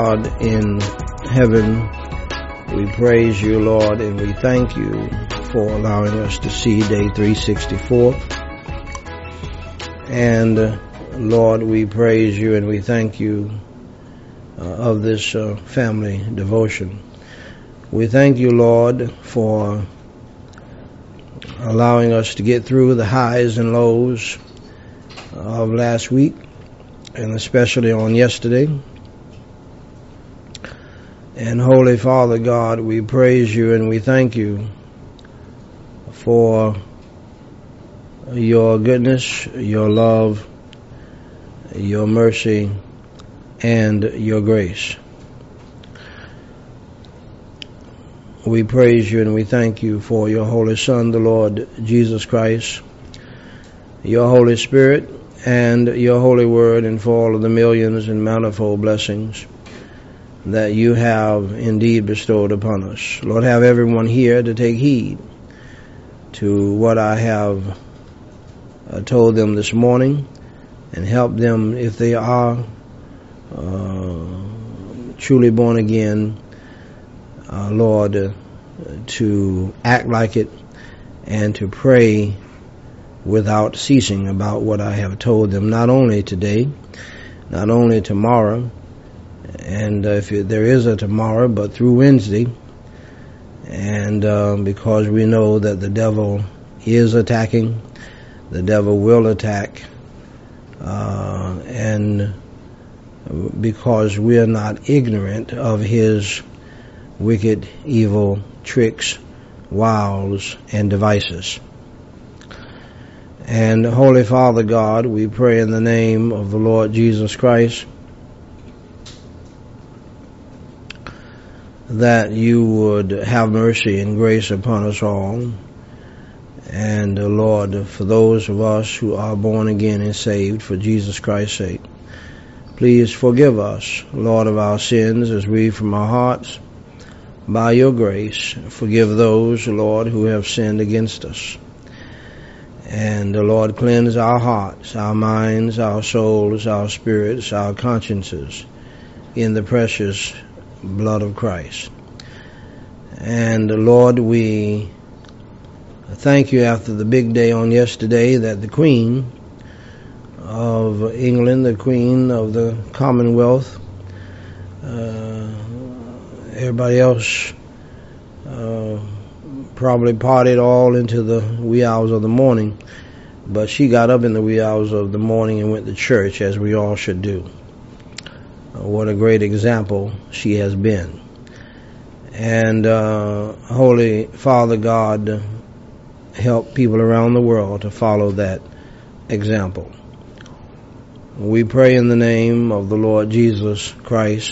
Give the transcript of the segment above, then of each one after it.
God in heaven, we praise you, Lord, and we thank you for allowing us to see day 364. And Lord, we praise you and we thank you of this family devotion. We thank you, Lord, for allowing us to get through the highs and lows of last week, and especially on yesterday. And Holy Father God, we praise you and we thank you for your goodness, your love, your mercy, and your grace. We praise you and we thank you for your Holy Son, the Lord Jesus Christ, your Holy Spirit, and your Holy Word, and for all of the millions and manifold blessings that you have indeed bestowed upon us. Lord, have everyone here to take heed to what I have told them this morning, and help them, if they are truly born again, Lord, to act like it and to pray without ceasing about what I have told them, not only today, not only tomorrow, and if there is a tomorrow, but through Wednesday. And because we know that the devil is attacking, the devil will attack, and because we are not ignorant of his wicked, evil tricks, wiles, and devices. And Holy Father God, we pray in the name of the Lord Jesus Christ that you would have mercy and grace upon us all. And Lord, for those of us who are born again and saved for Jesus Christ's sake, please forgive us, Lord, of our sins as we from our hearts, by your grace, forgive those, Lord, who have sinned against us. And Lord, cleanse our hearts, our minds, our souls, our spirits, our consciences in the precious blood of Christ. And Lord, we thank you after the big day on yesterday that the Queen of England, the Queen of the Commonwealth, everybody else probably partied all into the wee hours of the morning, but she got up in the wee hours of the morning and went to church, as we all should do. What a great example she has been. And Holy Father God, help people around the world to follow that example. We pray in the name of the Lord Jesus Christ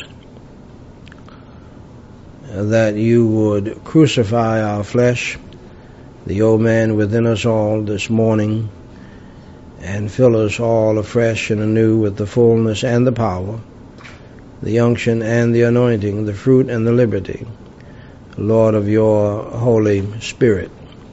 that you would crucify our flesh, the old man within us all this morning, and fill us all afresh and anew with the fullness and the power, the unction and the anointing, the fruit and the liberty, Lord, of your Holy Spirit.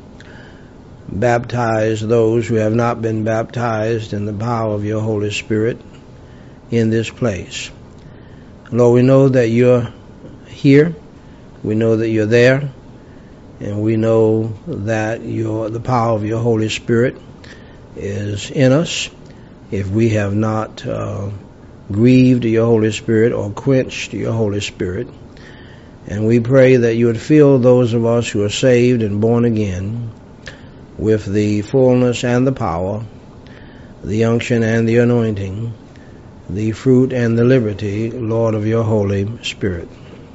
Baptize those who have not been baptized in the power of your Holy Spirit in this place. Lord, we know that you're here. We know that you're there. And we know that the power of your Holy Spirit is in us. If we have not grieved your Holy Spirit or quenched your Holy Spirit. And we pray that you would fill those of us who are saved and born again with the fullness and the power, the unction and the anointing, the fruit and the liberty, Lord, of your Holy Spirit.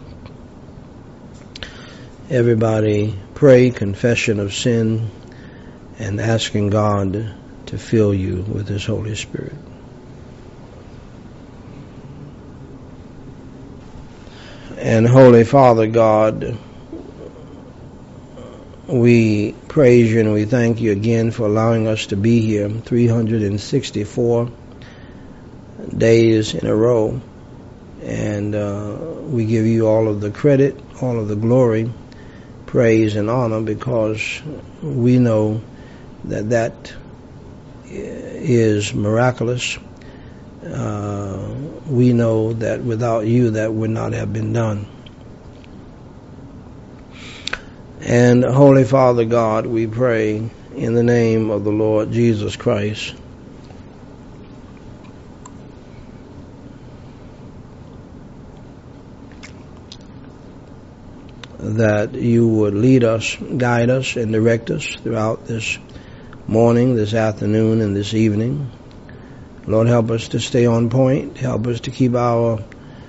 Everybody pray confession of sin and asking God to fill you with his Holy Spirit. And Holy Father God, we praise you and we thank you again for allowing us to be here 364 days in a row. And we give you all of the credit, all of the glory, praise, and honor, because we know that is miraculous we know that without you that would not have been done. And Holy Father God, we pray in the name of the Lord Jesus Christ that you would lead us, guide us, and direct us throughout this morning, this afternoon, and this evening. Lord, help us to stay on point. Help us to keep our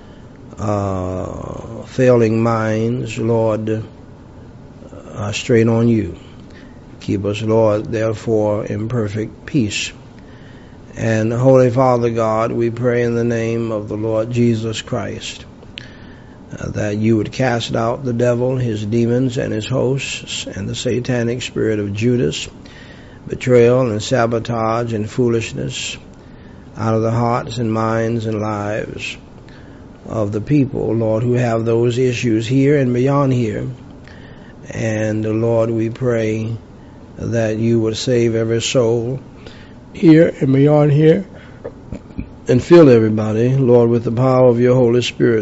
failing minds, Lord, straight on you. Keep us, Lord, therefore, in perfect peace. And Holy Father God, we pray in the name of the Lord Jesus Christ that you would cast out the devil, his demons, and his hosts, and the satanic spirit of Judas, betrayal and sabotage and foolishness out of the hearts and minds and lives of the people, Lord, who have those issues here and beyond here. And Lord, we pray that you would save every soul here and beyond here and fill everybody, Lord, with the power of your Holy Spirit.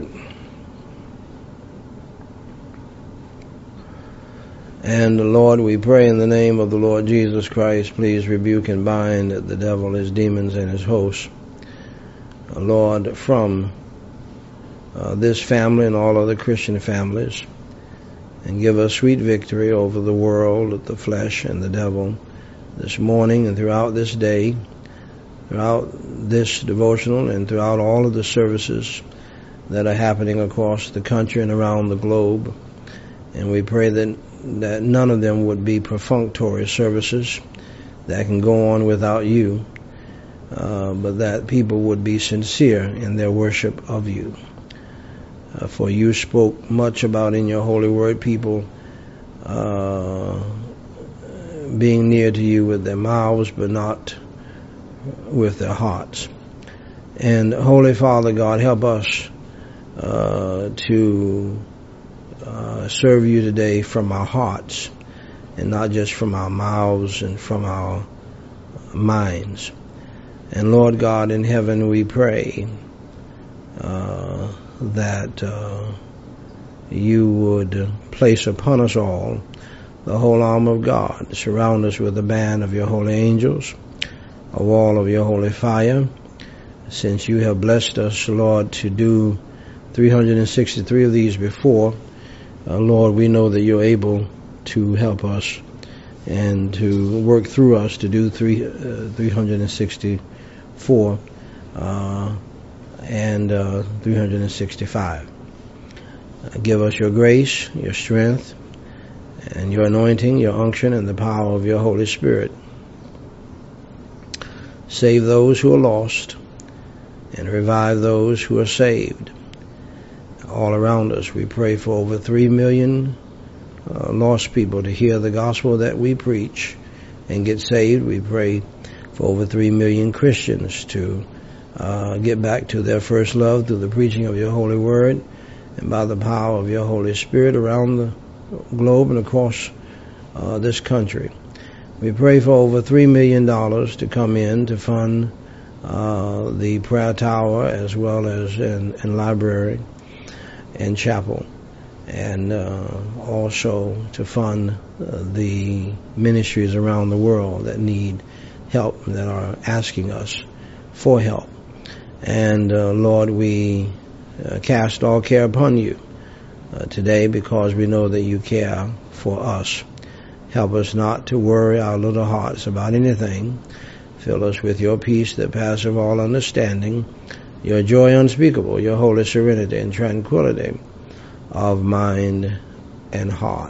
And Lord, we pray in the name of the Lord Jesus Christ, please rebuke and bind the devil, his demons, and his hosts, Lord, from this family and all other Christian families, and give us sweet victory over the world, the flesh, and the devil this morning and throughout this day, throughout this devotional, and throughout all of the services that are happening across the country and around the globe. And we pray that none of them would be perfunctory services that can go on without you, but that people would be sincere in their worship of you. For you spoke much about in your holy word people being near to you with their mouths but not with their hearts. And Holy Father God, help us to serve you today from our hearts and not just from our mouths and from our minds. And Lord God in heaven, we pray that you would place upon us all the whole armor of God. Surround us with a band of your holy angels, a wall of your holy fire. Since you have blessed us, Lord, to do 363 of these before, Lord, we know that you're able to help us and to work through us to do 364 and 365. Give us your grace, your strength, and your anointing, your unction, and the power of your Holy Spirit. Save those who are lost and revive those who are saved. All around us, we pray for over 3 million lost people to hear the gospel that we preach and get saved. We pray for over 3 million Christians to get back to their first love through the preaching of your holy word and by the power of your Holy Spirit around the globe and across this country. We pray for over $3 million to come in to fund the prayer tower as well as in library and chapel, and also to fund the ministries around the world that need help, that are asking us for help. And Lord, we cast all care upon you today because we know that you care for us. Help us not to worry our little hearts about anything. Fill us with your peace that passeth all understanding, your joy unspeakable, your holy serenity and tranquility of mind and heart.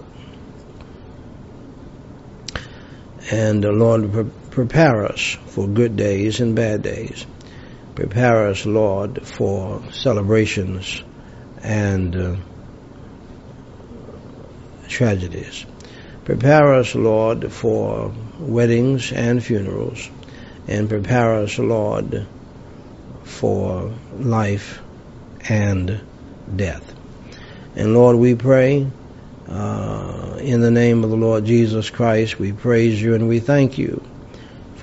And Lord, prepare us for good days and bad days. Prepare us, Lord, for celebrations and tragedies. Prepare us, Lord, for weddings and funerals. And prepare us, Lord, for life and death. And Lord, we pray in the name of the Lord Jesus Christ, we praise you and we thank you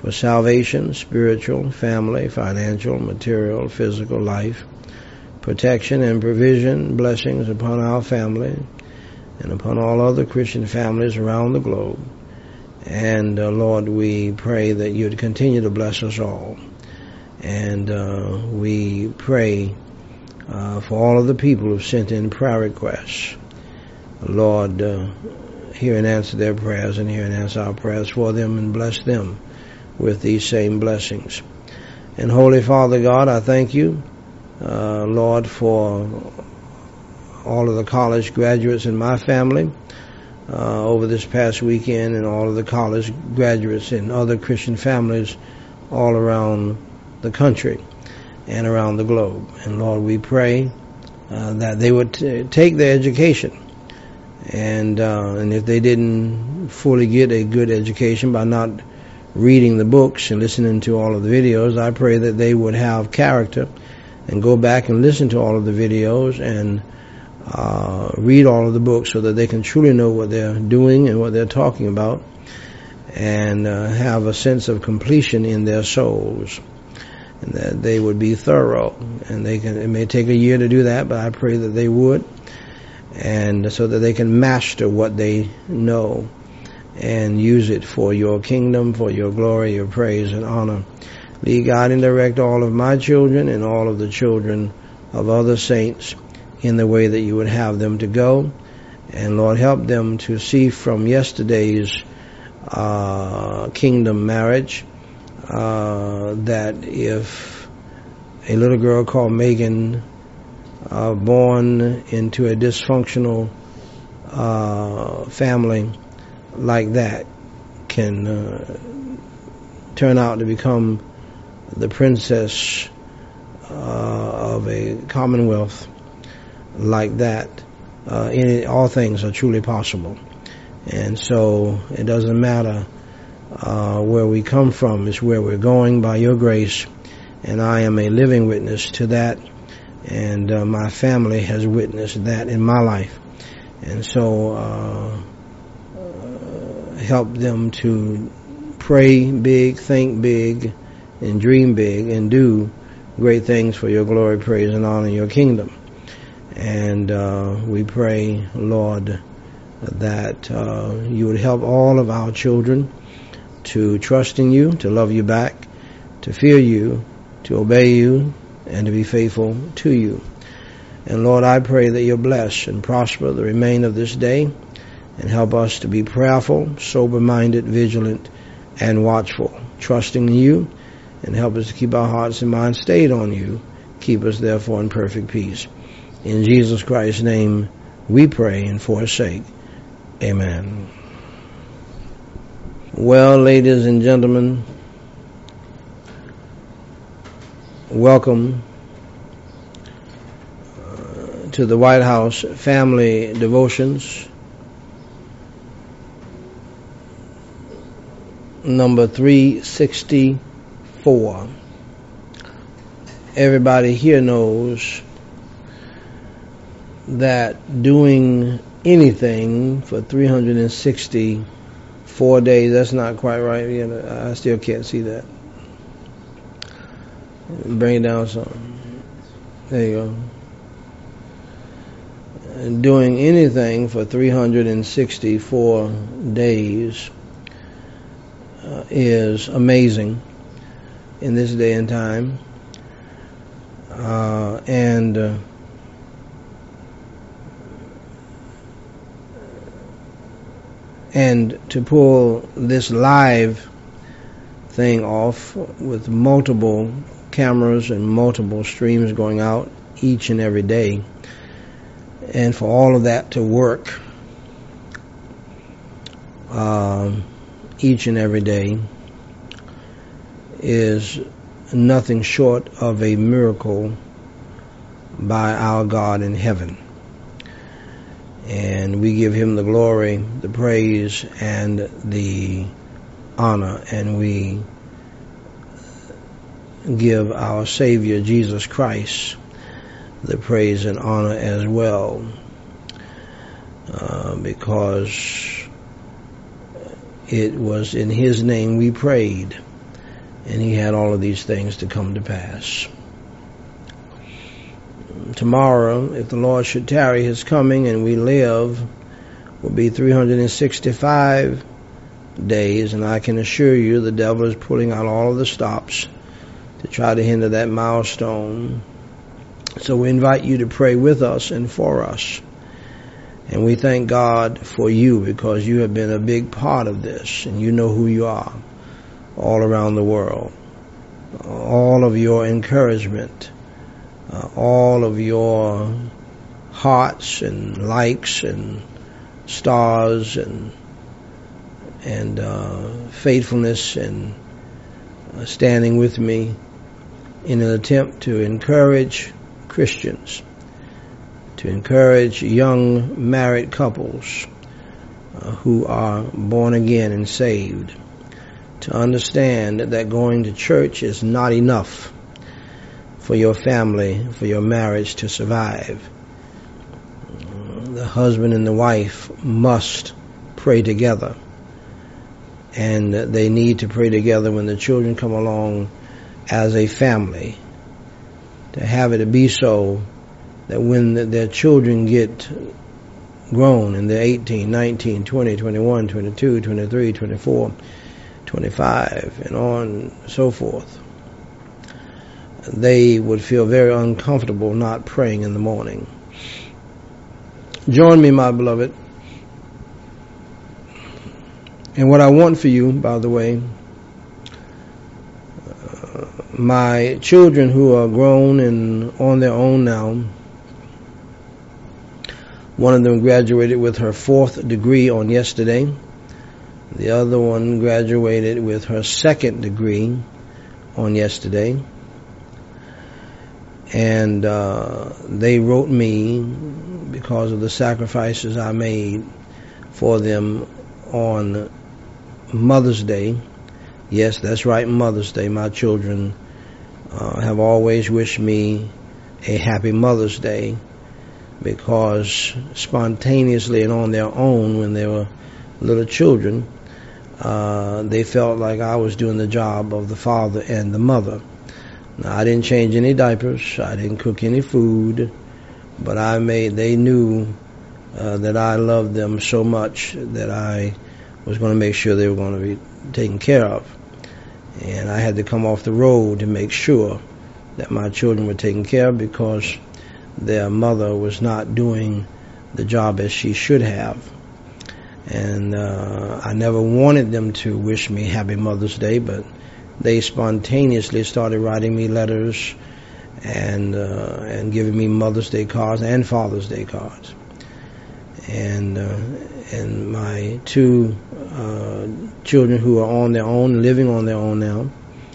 for salvation, spiritual, family, financial, material, physical life, protection and provision, blessings upon our family and upon all other Christian families around the globe. And Lord, we pray that you'd continue to bless us all. And we pray for all of the people who've sent in prayer requests. Lord, hear and answer their prayers, and hear and answer our prayers for them, and bless them with these same blessings. And Holy Father God, I thank you, Lord, for all of the college graduates in my family over this past weekend, and all of the college graduates in other Christian families all around the country and around the globe. And Lord, we pray that they would take their education, and if they didn't fully get a good education by not reading the books and listening to all of the videos, I pray that they would have character and go back and listen to all of the videos and read all of the books, so that they can truly know what they're doing and what they're talking about, and have a sense of completion in their souls, and that they would be thorough. And it may take a year to do that, but I pray that they would, and so that they can master what they know and use it for your kingdom, for your glory, your praise and honor. Lead, guide, and direct all of my children and all of the children of other saints in the way that you would have them to go. And Lord, help them to see from yesterday's kingdom marriage that if a little girl called Megan, born into a dysfunctional family like that, can turn out to become the princess of a commonwealth like that, all things are truly possible. And so it doesn't matter where we come from, it's where we're going by your grace. And I am a living witness to that, and my family has witnessed that in my life. And so help them to pray big, think big, and dream big, and do great things for your glory, praise, and honor in your kingdom. And we pray, Lord, that you would help all of our children to trust in you, to love you back, to fear you, to obey you, and to be faithful to you. And Lord, I pray that you'll bless and prosper the remainder of this day, and help us to be prayerful, sober-minded, vigilant, and watchful, trusting in you, and help us to keep our hearts and minds stayed on you. Keep us therefore in perfect peace. In Jesus Christ's name we pray, and for his sake, amen. Well, ladies and gentlemen, welcome to the White House Family Devotions, number 364. Everybody here knows that doing anything for 364 days, that's not quite right. I still can't see that. Bring it down some. There you go. Doing anything for 364 days is amazing in this day and time. And to pull this live thing off with multiple cameras and multiple streams going out each and every day, and for all of that to work each and every day, is nothing short of a miracle by our God in heaven. And we give him the glory, the praise, and the honor. And we give our Savior, Jesus Christ, the praise and honor as well. Because it was in his name we prayed, And he had all of these things to come to pass. Tomorrow, if the Lord should tarry his coming and we live, will be 365 days, and I can assure you the devil is pulling out all of the stops to try to hinder that milestone. So we invite you to pray with us and for us. And we thank God for you, because you have been a big part of this, and you know who you are all around the world. All of your encouragement, all of your hearts and likes and stars and faithfulness and standing with me in an attempt to encourage Christians, to encourage young married couples who are born again and saved, to understand that going to church is not enough for your family, for your marriage to survive. The husband and the wife must pray together, and they need to pray together when the children come along as a family, to have it be so that when their children get grown and they're 18, 19, 20, 21, 22, 23, 24, 25, and on and so forth, they would feel very uncomfortable not praying in the morning. Join me, my beloved. And what I want for you, by the way, my children who are grown and on their own now, one of them graduated with her 4th degree on yesterday. The other one graduated with her 2nd degree on yesterday. And they wrote me because of the sacrifices I made for them on Mother's Day. Yes, that's right, Mother's Day. My children have always wished me a happy Mother's Day, because spontaneously and on their own, when they were little children, they felt like I was doing the job of the father and the mother. Now, I didn't change any diapers, I didn't cook any food, but they knew that I loved them so much that I was going to make sure they were going to be taken care of. And I had to come off the road to make sure that my children were taken care of, because their mother was not doing the job as she should have. And I never wanted them to wish me Happy Mother's Day, but they spontaneously started writing me letters and giving me Mother's Day cards and Father's Day cards. And my 2 children who are on their own, living on their own now,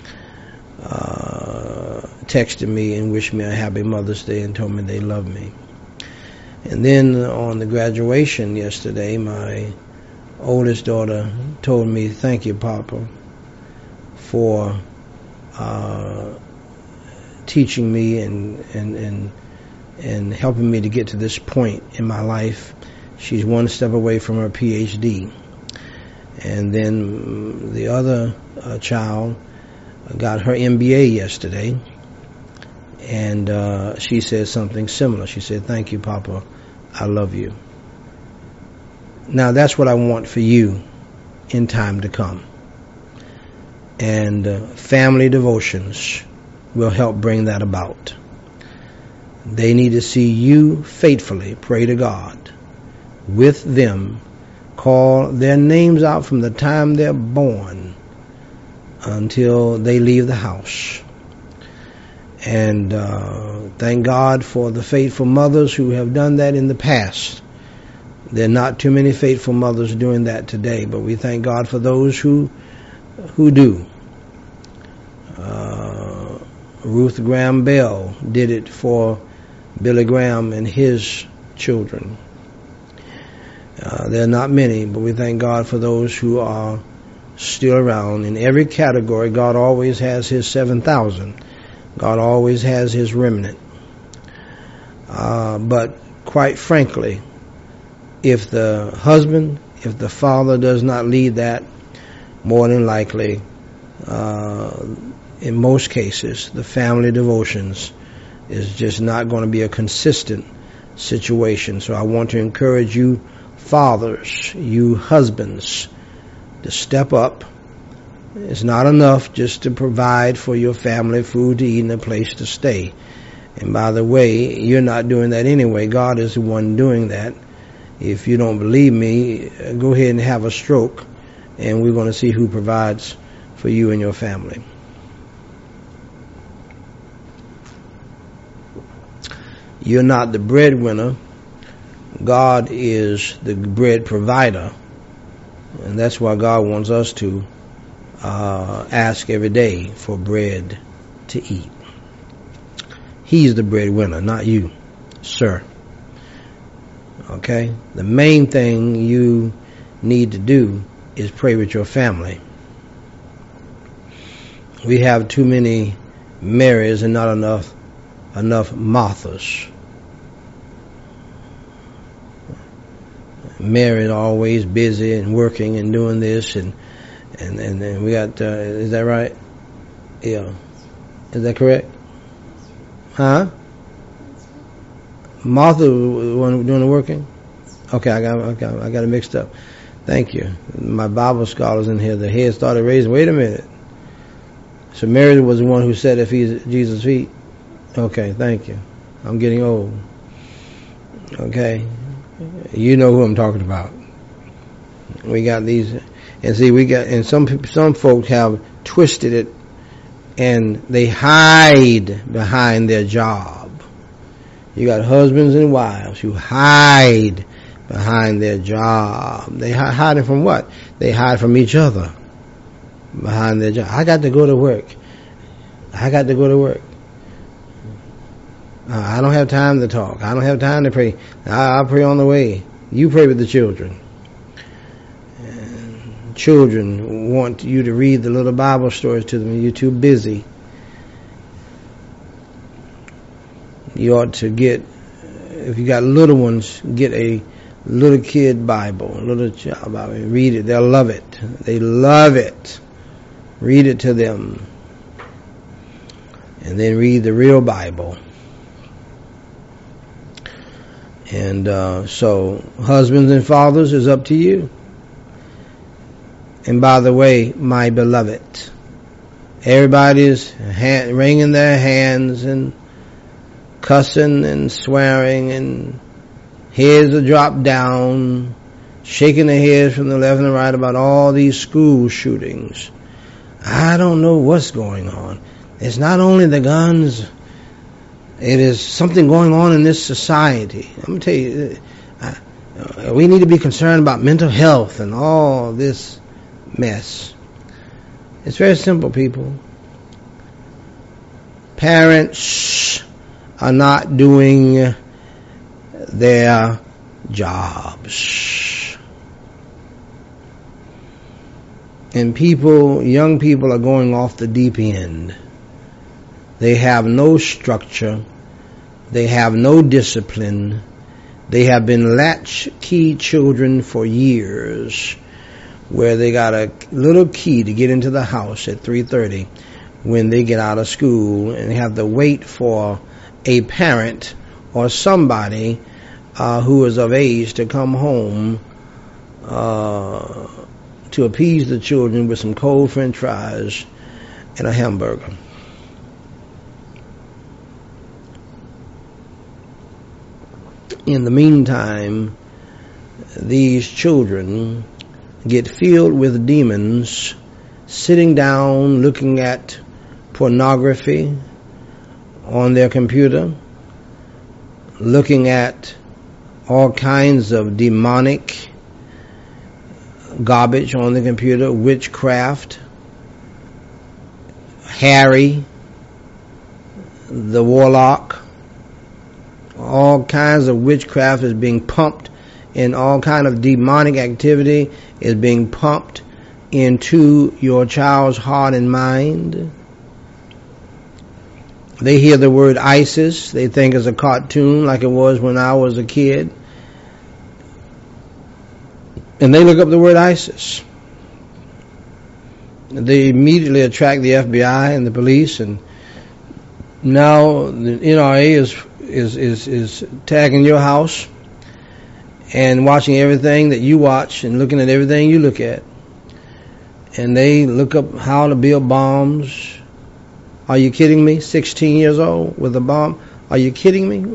texted me and wished me a Happy Mother's Day and told me they love me. And then on the graduation yesterday, my oldest daughter told me, "Thank you, Papa, for teaching me and helping me to get to this point in my life." She's one step away from her PhD. And then the other child got her MBA yesterday, and she said something similar. She said, "Thank you, Papa, I love you." Now that's what I want for you in time to come. And family devotions will help bring that about. They need to see you faithfully pray to God with them, call their names out from the time they're born until they leave the house. And thank God for the faithful mothers who have done that in the past. There are not too many faithful mothers doing that today, but we thank God for those who do. Ruth Graham Bell did it for Billy Graham and his children. There are not many, but we thank God for those who are still around. In every category, God always has his 7,000. God always has his remnant. But quite frankly, if the husband, if the father does not lead that, more than likely in most cases, the family devotions is just not going to be a consistent situation. So I want to encourage you fathers, you husbands, to step up. It's not enough just to provide for your family food to eat and a place to stay. And by the way, you're not doing that anyway. God is the one doing that. If you don't believe me, go ahead and have a stroke, and we're going to see who provides for you and your family. You're not the breadwinner. God is the bread provider. And that's why God wants us to ask every day for bread to eat. He's the breadwinner, not you, sir. Okay? The main thing you need to do is pray with your family. We have too many Marys and not enough Marthas. Mary is always busy and working and doing this, and we got, is that right? Yeah. Is that correct? Huh? Martha was the one doing the working? Okay, I got it mixed up. Thank you. My Bible scholars in here, the head started raising. Wait a minute. So Mary was the one who sat at Jesus' feet? Okay, thank you. I'm getting old. Okay. You know who I'm talking about. We got these, and see, and some folks have twisted it, and they hide behind their job. You got husbands and wives who hide behind their job. They hiding from what? They hide from each other behind their job. I got to go to work. I don't have time to talk. I don't have time to pray. I'll pray on the way. You pray with the children. And children want you to read the little Bible stories to them. You're too busy. You ought to get, if you got little ones, get a little kid Bible, a little child Bible. Read it. They'll love it. They love it. Read it to them. And then read the real Bible. And so, husbands and fathers, is up to you. And by the way, my beloved, everybody's wringing their hands and cussing and swearing, and heads are dropped down, shaking their heads from the left and the right about all these school shootings. I don't know what's going on. It's not only the guns. It is something going on in this society. I'm going to tell you, we need to be concerned about mental health and all this mess. It's very simple, people. Parents are not doing their jobs. And young people are going off the deep end. They have no structure. They have no discipline. They have been latchkey children for years, where they got a little key to get into the house at 3:30 when they get out of school, and have to wait for a parent or somebody who is of age to come home to appease the children with some cold French fries and a hamburger. In the meantime, these children get filled with demons, sitting down looking at pornography on their computer, looking at all kinds of demonic garbage on the computer, witchcraft, Harry, the warlock. All kinds of witchcraft is being pumped, and all kind of demonic activity is being pumped into your child's heart and mind. They hear the word ISIS. They think it's a cartoon like it was when I was a kid. And they look up the word ISIS. They immediately attract the FBI and the police, and now the NRA is tagging your house and watching everything that you watch and looking at everything you look at. And they look up how to build bombs. Are you kidding me? 16 years old with a bomb? Are you kidding me?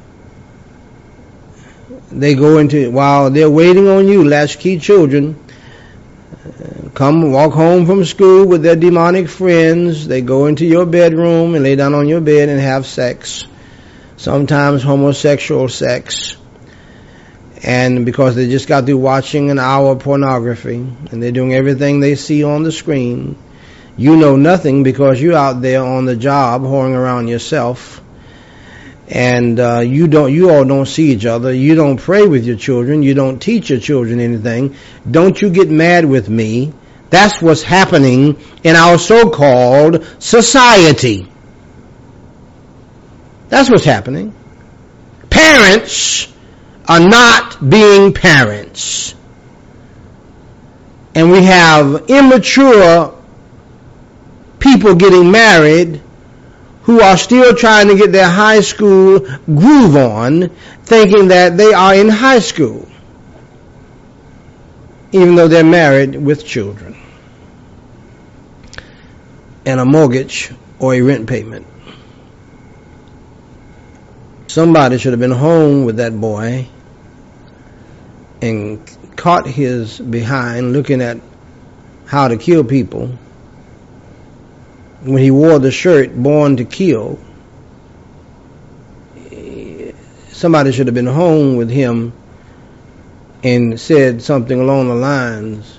They go into, while they're waiting on you, latchkey children, come walk home from school with their demonic friends. They go into your bedroom and lay down on your bed and have sex. Sometimes homosexual sex. And because they just got through watching an hour of pornography, and they're doing everything they see on the screen, you know nothing because you're out there on the job whoring around yourself, and you all don't see each other. You don't pray with your children. You don't teach your children anything. Don't you get mad with me. That's what's happening in our so-called society. That's what's happening. Parents are not being parents. And we have immature people getting married who are still trying to get their high school groove on, thinking that they are in high school, even though they're married with children and a mortgage or a rent payment. Somebody should have been home with that boy and caught his behind looking at how to kill people when he wore the shirt Born to Kill. Somebody should have been home with him and said something along the lines,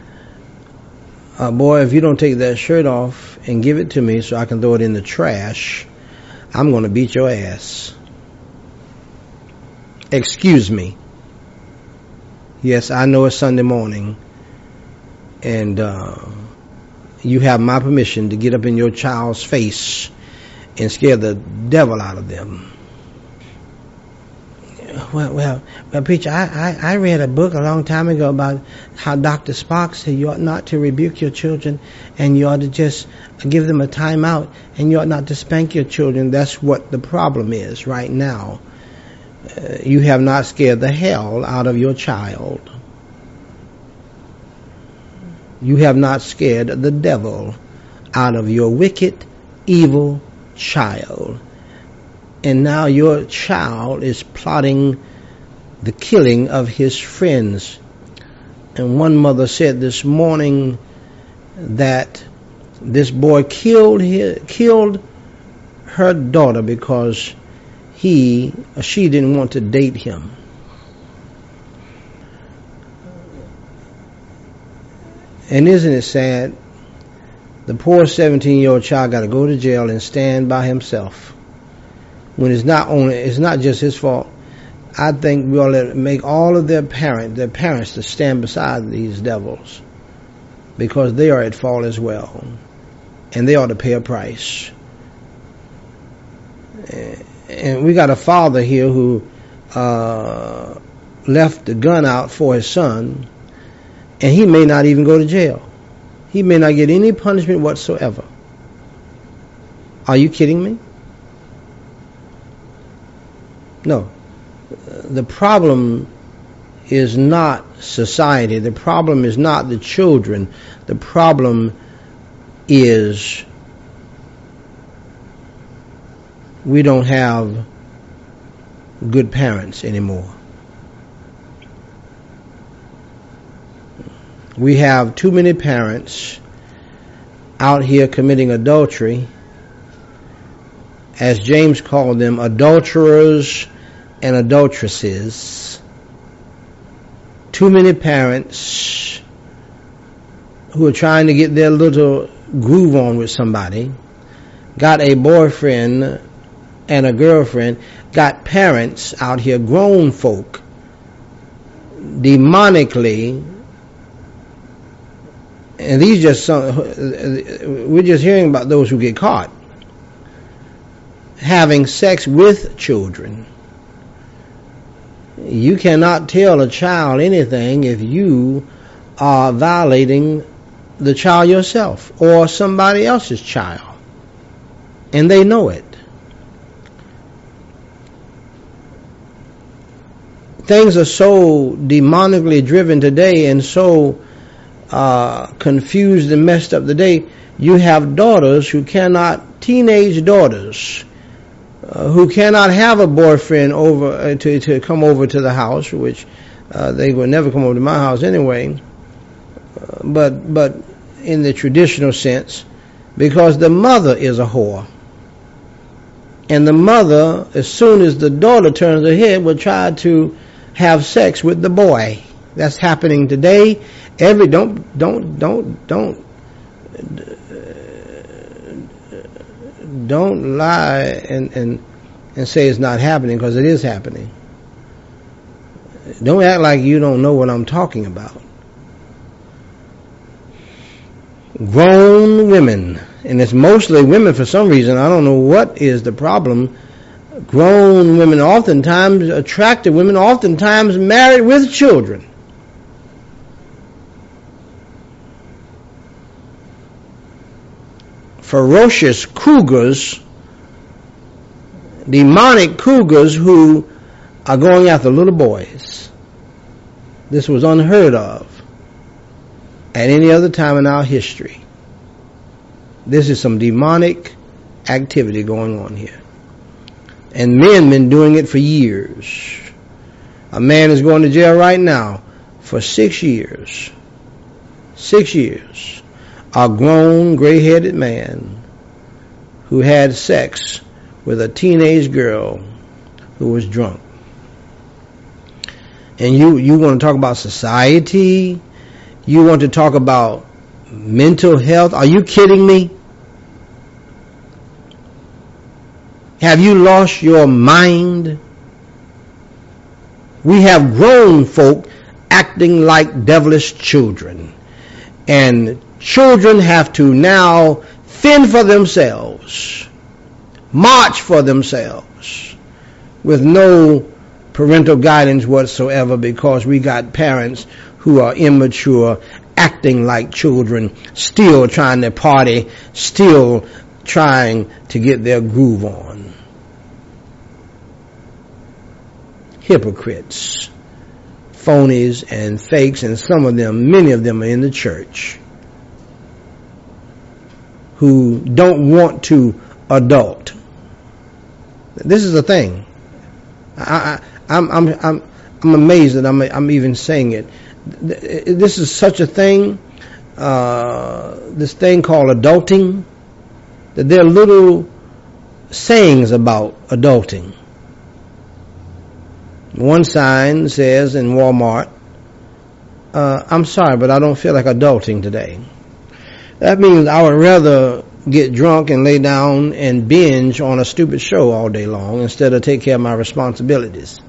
boy, if you don't take that shirt off and give it to me so I can throw it in the trash, I'm going to beat your ass. Excuse me. Yes, I know it's Sunday morning, and you have my permission to get up in your child's face and scare the devil out of them. Well, preacher, I read a book a long time ago about how Dr. Spock said you ought not to rebuke your children, and you ought to just give them a time out, and you ought not to spank your children. That's what the problem is right now. You have not scared the hell out of your child. You have not scared the devil out of your wicked, evil child. And now your child is plotting the killing of his friends. And one mother said this morning that this boy killed her daughter because she didn't want to date him. And isn't it sad? The poor 17-year-old child got to go to jail and stand by himself. When it's not just his fault. I think we ought to make all of their parents to stand beside these devils, because they are at fault as well, and they ought to pay a price. And we got a father here who left the gun out for his son, and he may not even go to jail. He may not get any punishment whatsoever. Are you kidding me? No. The problem is not society. The problem is not the children. The problem is we don't have good parents anymore. We have too many parents out here committing adultery, as James called them, adulterers and adulteresses. Too many parents who are trying to get their little groove on with somebody, got a boyfriend and a girlfriend, got parents out here, grown folk, demonically, and we're just hearing about those who get caught having sex with children. You cannot tell a child anything if you are violating the child yourself or somebody else's child, and they know it. Things are so demonically driven today and so confused and messed up today. You have daughters who cannot, teenage daughters, who cannot have a boyfriend over to come over to the house, which they would never come over to my house anyway. But in the traditional sense, because the mother is a whore, and the mother, as soon as the daughter turns her head, will try to have sex with the boy. That's happening today. Don't lie and say it's not happening, because it is happening. Don't act like you don't know what I'm talking about. Grown women, and it's mostly women for some reason. I don't know what is the problem. Grown women, oftentimes attractive women, oftentimes married with children. Ferocious cougars, demonic cougars who are going after little boys. This was unheard of at any other time in our history. This is some demonic activity going on here. And men been doing it for years. A man is going to jail right now for 6 years. 6 years. A grown, gray-headed man who had sex with a teenage girl who was drunk. And you want to talk about society? You want to talk about mental health? Are you kidding me? Have you lost your mind? We have grown folk acting like devilish children. And children have to now fend for themselves, march for themselves, with no parental guidance whatsoever, because we got parents who are immature, acting like children, still trying to party, still trying to get their groove on. Hypocrites, phonies and fakes, and some of them, many of them are in the church, who don't want to adult. This is a thing. I'm amazed that I'm even saying it. This is such a thing, this thing called adulting, that there are little sayings about adulting. One sign says in Walmart, I'm sorry, but I don't feel like adulting today. That means I would rather get drunk and lay down and binge on a stupid show all day long instead of take care of my responsibilities.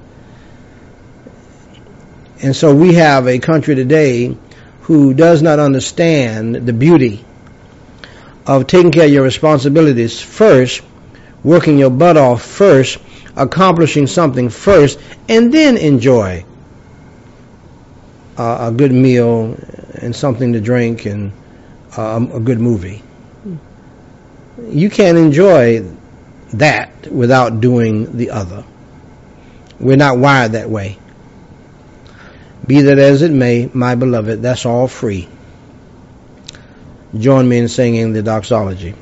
And so we have a country today who does not understand the beauty of taking care of your responsibilities first, working your butt off first, accomplishing something first, and then enjoy a good meal and something to drink and a good movie. You can't enjoy that without doing the other. We're not wired that way. Be that as it may, my beloved, that's all free. Join me in singing the doxology.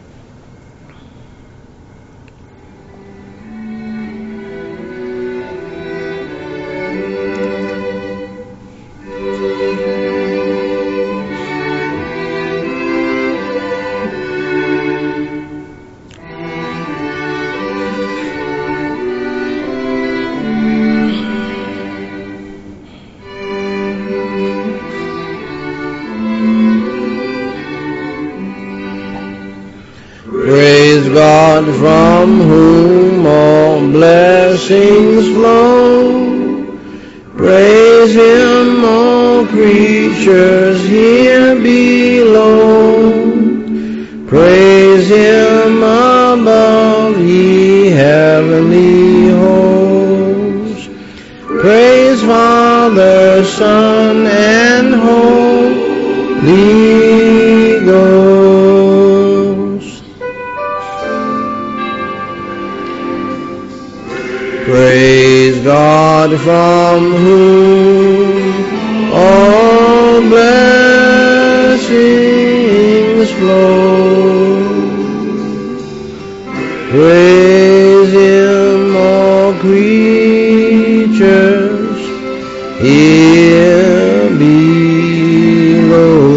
God, from whom all blessings flow, praise Him, all creatures here below. Praise Him above, ye heavenly hosts. Praise Father, Son, and Holy God from whom all blessings flow. Praise Him, all creatures here below.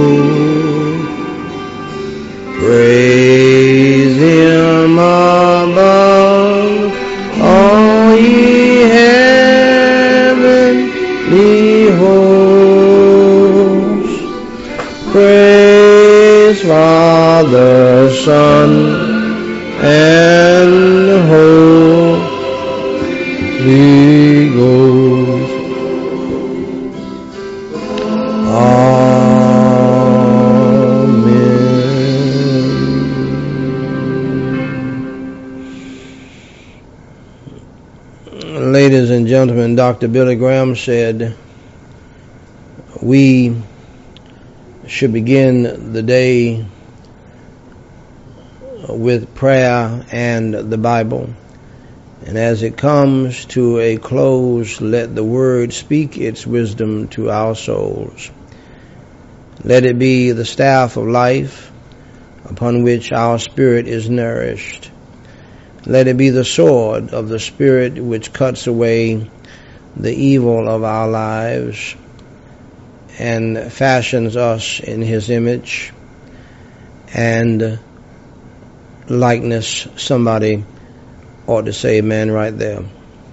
Praise Him above, all ye heavenly hosts. Praise Father, Son, and Holy Ghost. Ladies and gentlemen, Dr. Billy Graham said we should begin the day with prayer and the Bible. And as it comes to a close, let the Word speak its wisdom to our souls. Let it be the staff of life upon which our spirit is nourished. Let it be the sword of the Spirit which cuts away the evil of our lives and fashions us in His image and likeness. Somebody ought to say amen right there.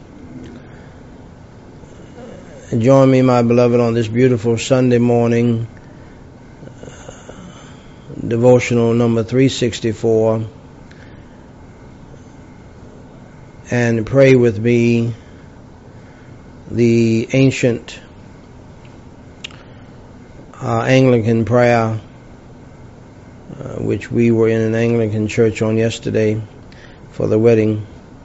Join me, my beloved, on this beautiful Sunday morning, devotional number 364. And pray with me the ancient Anglican prayer, which we were in an Anglican church on yesterday for the wedding.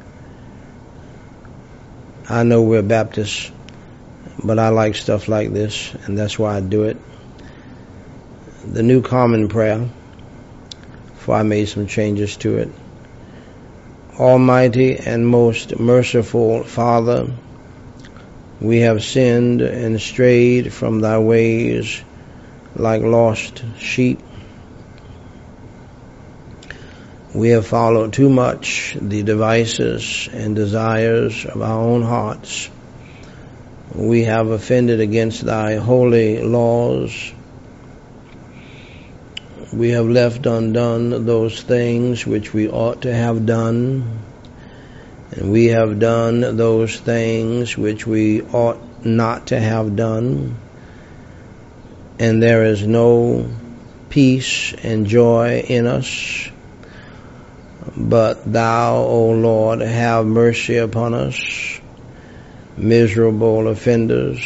I know we're Baptists, but I like stuff like this, and that's why I do it. The New Common Prayer, for I made some changes to it. Almighty and most merciful Father, we have sinned and strayed from thy ways like lost sheep. We have followed too much the devices and desires of our own hearts. We have offended against thy holy laws. We have left undone those things which we ought to have done, and we have done those things which we ought not to have done, and there is no peace and joy in us. But thou, O Lord, have mercy upon us, miserable offenders.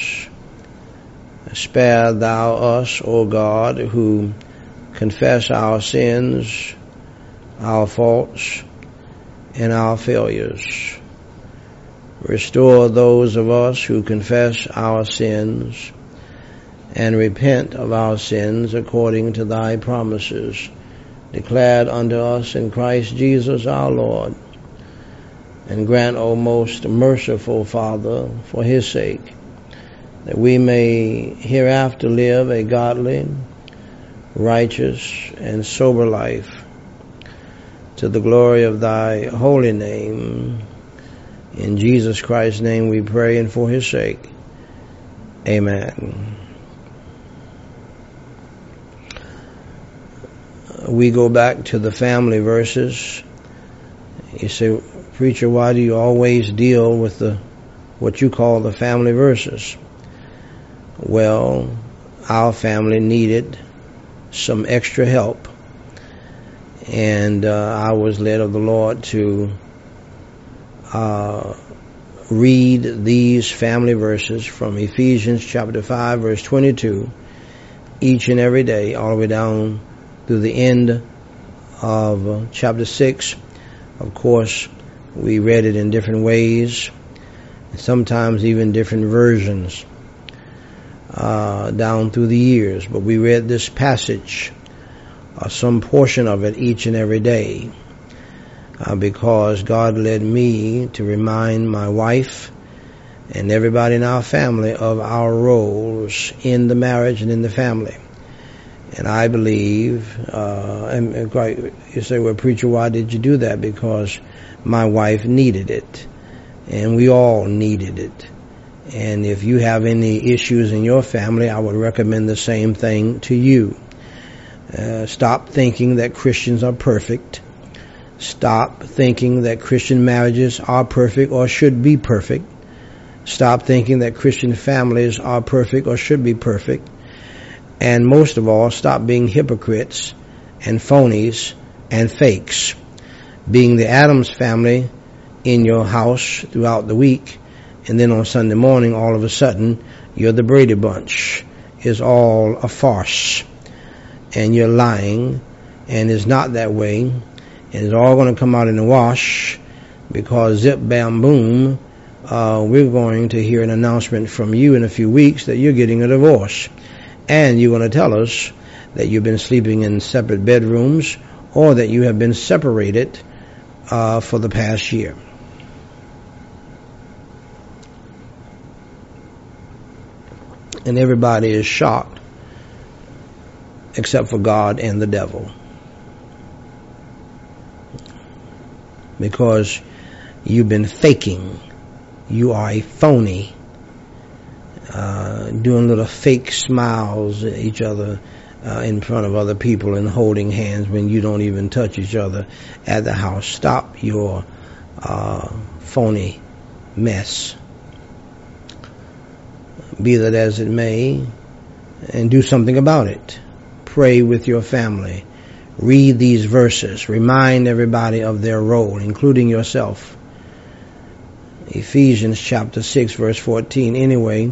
Spare thou us, O God, who confess our sins, our faults, and our failures. Restore those of us who confess our sins and repent of our sins according to thy promises, declared unto us in Christ Jesus our Lord. And grant, O most merciful Father, for his sake, that we may hereafter live a godly, righteous, and sober life, to the glory of thy holy name. In Jesus Christ's name we pray, and for his sake. Amen. We go back to the family verses. You say, preacher, why do you always deal with what you call the family verses? Well, our family needed some extra help, and I was led of the Lord to read these family verses from Ephesians chapter 5 verse 22 each and every day, all the way down through the end of chapter 6. Of course, we read it in different ways, sometimes even different versions down through the years, but we read this passage, some portion of it, each and every day, because God led me to remind my wife and everybody in our family of our roles in the marriage and in the family. And I believe, and quite, you say, well, preacher, why did you do that? Because my wife needed it, and we all needed it. And if you have any issues in your family, I would recommend the same thing to you. Stop thinking that Christians are perfect. Stop thinking that Christian marriages are perfect or should be perfect. Stop thinking that Christian families are perfect or should be perfect. And most of all, stop being hypocrites and phonies and fakes. Being the Addams family in your house throughout the week, and then on Sunday morning, all of a sudden, you're the Brady Bunch. It's all a farce. And you're lying, and it's not that way. And it's all going to come out in the wash, because zip, bam, boom, we're going to hear an announcement from you in a few weeks that you're getting a divorce. And you're going to tell us that you've been sleeping in separate bedrooms, or that you have been separated for the past year. And everybody is shocked, except for God and the devil. Because you've been faking. You are a phony. Doing little fake smiles at each other in front of other people and holding hands when you don't even touch each other at the house. Stop your phony mess. Be that as it may, and do something about it. Pray with your family. Read these verses. Remind everybody of their role, including yourself. Ephesians chapter 6, verse 14. Anyway,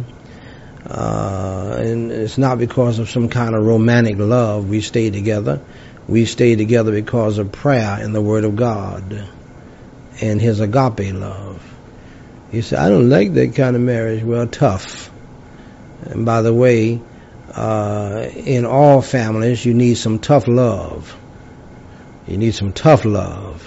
and it's not because of some kind of romantic love we stay together. We stay together because of prayer and the Word of God and His agape love. You say, I don't like that kind of marriage. Well, tough. And by the way, in all families, you need some tough love. You need some tough love.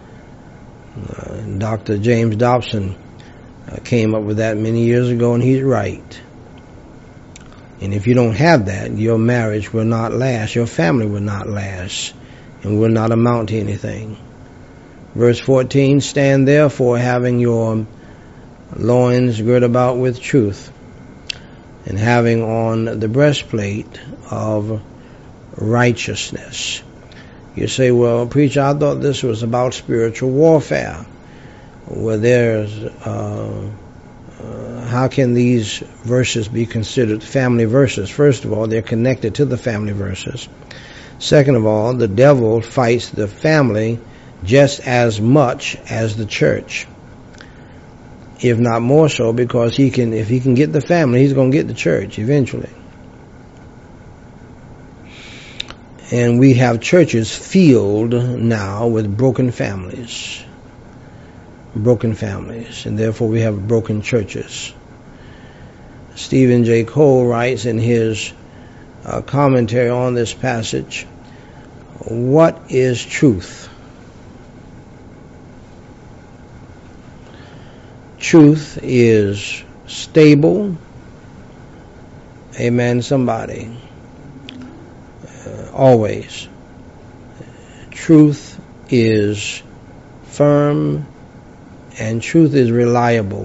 Dr. James Dobson came up with that many years ago, and he's right. And if you don't have that, your marriage will not last, your family will not last, and will not amount to anything. Verse 14, stand therefore having your loins girt about with truth, and having on the breastplate of righteousness. You say, well, preacher, I thought this was about spiritual warfare. Well, there's, how can these verses be considered family verses? First of all, they're connected to the family verses. Second of all, the devil fights the family just as much as the church, if not more so, because if he can get the family, he's going to get the church eventually. And we have churches filled now with broken families. Broken families. And therefore we have broken churches. Stephen J. Cole writes in his commentary on this passage, what is truth? Truth is stable. Amen, somebody. Always. Truth is firm, and truth is reliable.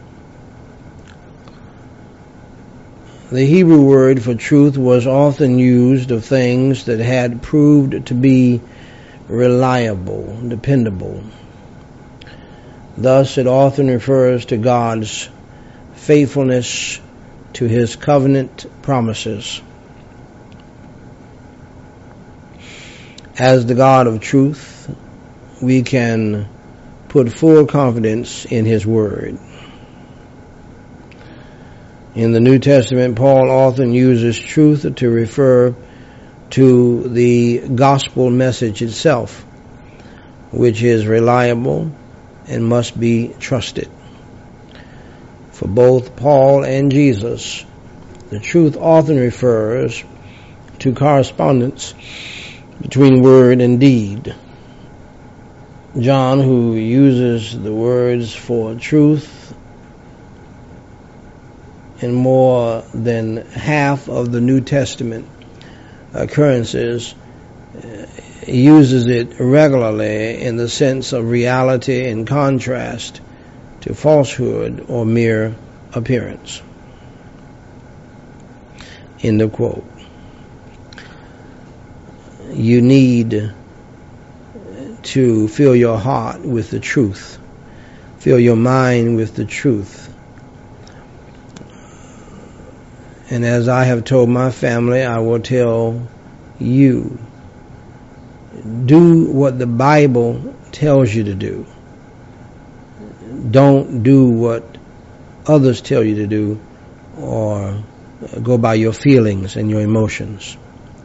The Hebrew word for truth was often used of things that had proved to be reliable, dependable. Thus, it often refers to God's faithfulness to His covenant promises. As the God of truth, we can put full confidence in His Word. In the New Testament, Paul often uses truth to refer to the gospel message itself, which is reliable and must be trusted. For both Paul and Jesus, the truth often refers to correspondence between word and deed. John, who uses the words for truth in more than half of the New Testament occurrences, uses it regularly in the sense of reality in contrast to falsehood or mere appearance. End of quote. You need to fill your heart with the truth. Fill your mind with the truth. And as I have told my family, I will tell you, do what the Bible tells you to do. Don't do what others tell you to do or go by your feelings and your emotions.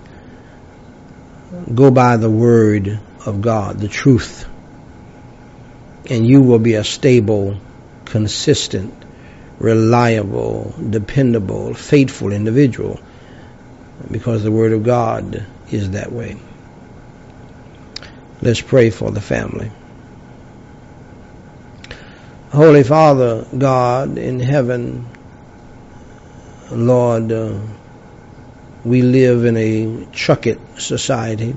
Go by the Word of God, the truth. And you will be a stable, consistent, reliable, dependable, faithful individual, because the Word of God is that way. Let's pray for the family. Holy Father, God in heaven, Lord, we live in a chuck it society.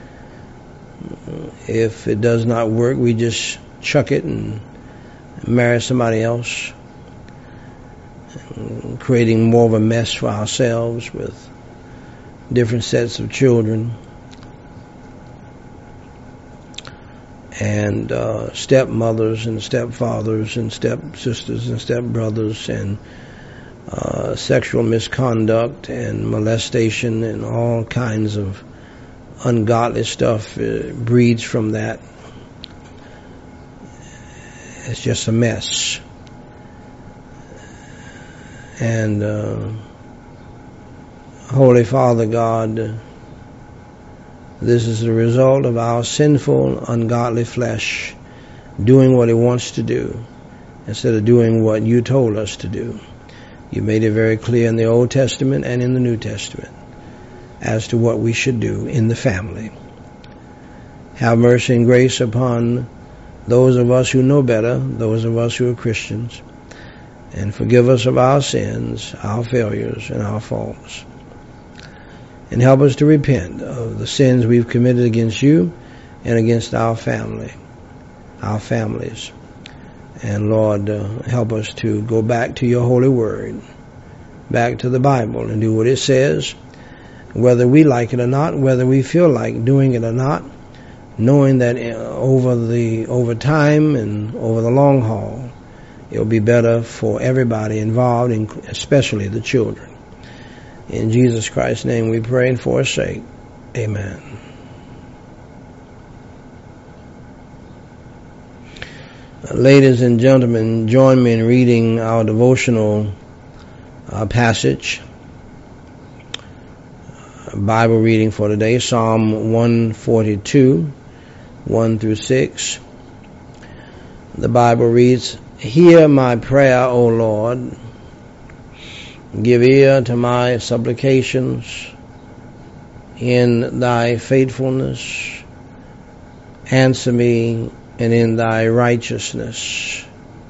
If it does not work, we just chuck it and marry somebody else, creating more of a mess for ourselves with different sets of children and stepmothers and stepfathers and stepsisters and stepbrothers and sexual misconduct and molestation and all kinds of ungodly stuff breeds from that. It's just a mess. And Holy Father God, this is the result of our sinful, ungodly flesh doing what it wants to do instead of doing what you told us to do. You made it very clear in the Old Testament and in the New Testament as to what we should do in the family. Have mercy and grace upon those of us who know better, those of us who are Christians, and forgive us of our sins, our failures, and our faults. And help us to repent of the sins we've committed against you and against our family, our families. And Lord, help us to go back to your holy word, back to the Bible, and do what it says, whether we like it or not, whether we feel like doing it or not, knowing that over time and over the long haul, it'll be better for everybody involved, especially the children. In Jesus Christ's name we pray and forsake. Amen. Ladies and gentlemen, join me in reading our devotional passage. Bible reading for today, Psalm 142, 1 through 6. The Bible reads, "Hear my prayer, O Lord. Give ear to my supplications. In thy faithfulness, answer me, and in thy righteousness."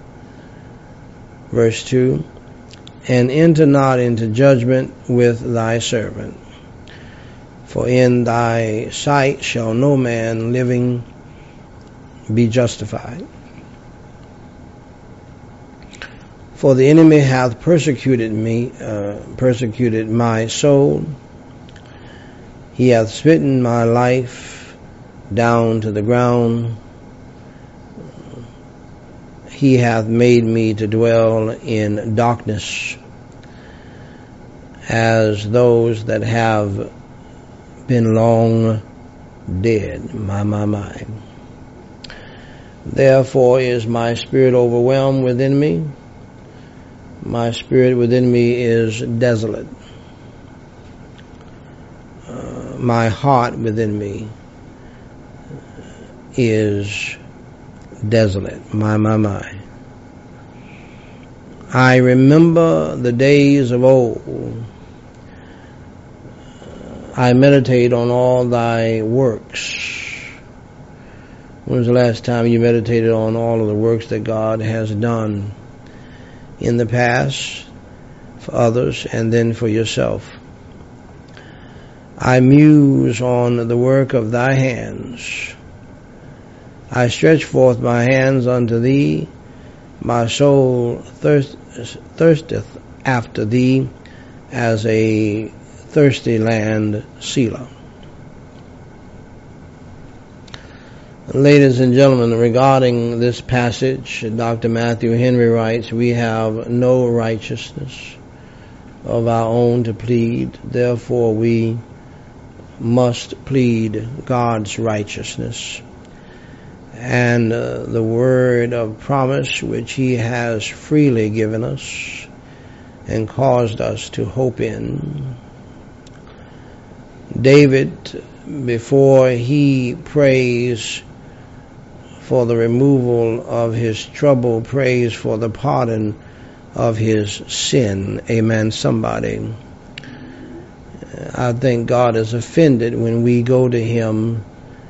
Verse 2, "And enter not into judgment with thy servant. For in thy sight shall no man living be justified. For the enemy hath persecuted my soul. He hath smitten my life down to the ground. He hath made me to dwell in darkness, as those that have been long dead." My. "Therefore is my spirit overwhelmed within me. My spirit within me is desolate. My heart within me is desolate." My. "I remember the days of old. I meditate on all thy works." When was the last time you meditated on all of the works that God has done in the past for others, and then for yourself. I muse on the work of thy hands. I stretch forth my hands unto thee. My soul thirsteth after thee as a thirsty land, Selah. Ladies and gentlemen, regarding this passage, Dr. Matthew Henry writes, we have no righteousness of our own to plead. Therefore, we must plead God's righteousness and the word of promise which he has freely given us and caused us to hope in. David, before he prays for the removal of his trouble, prays for the pardon of his sin. Amen, somebody. I think God is offended when we go to him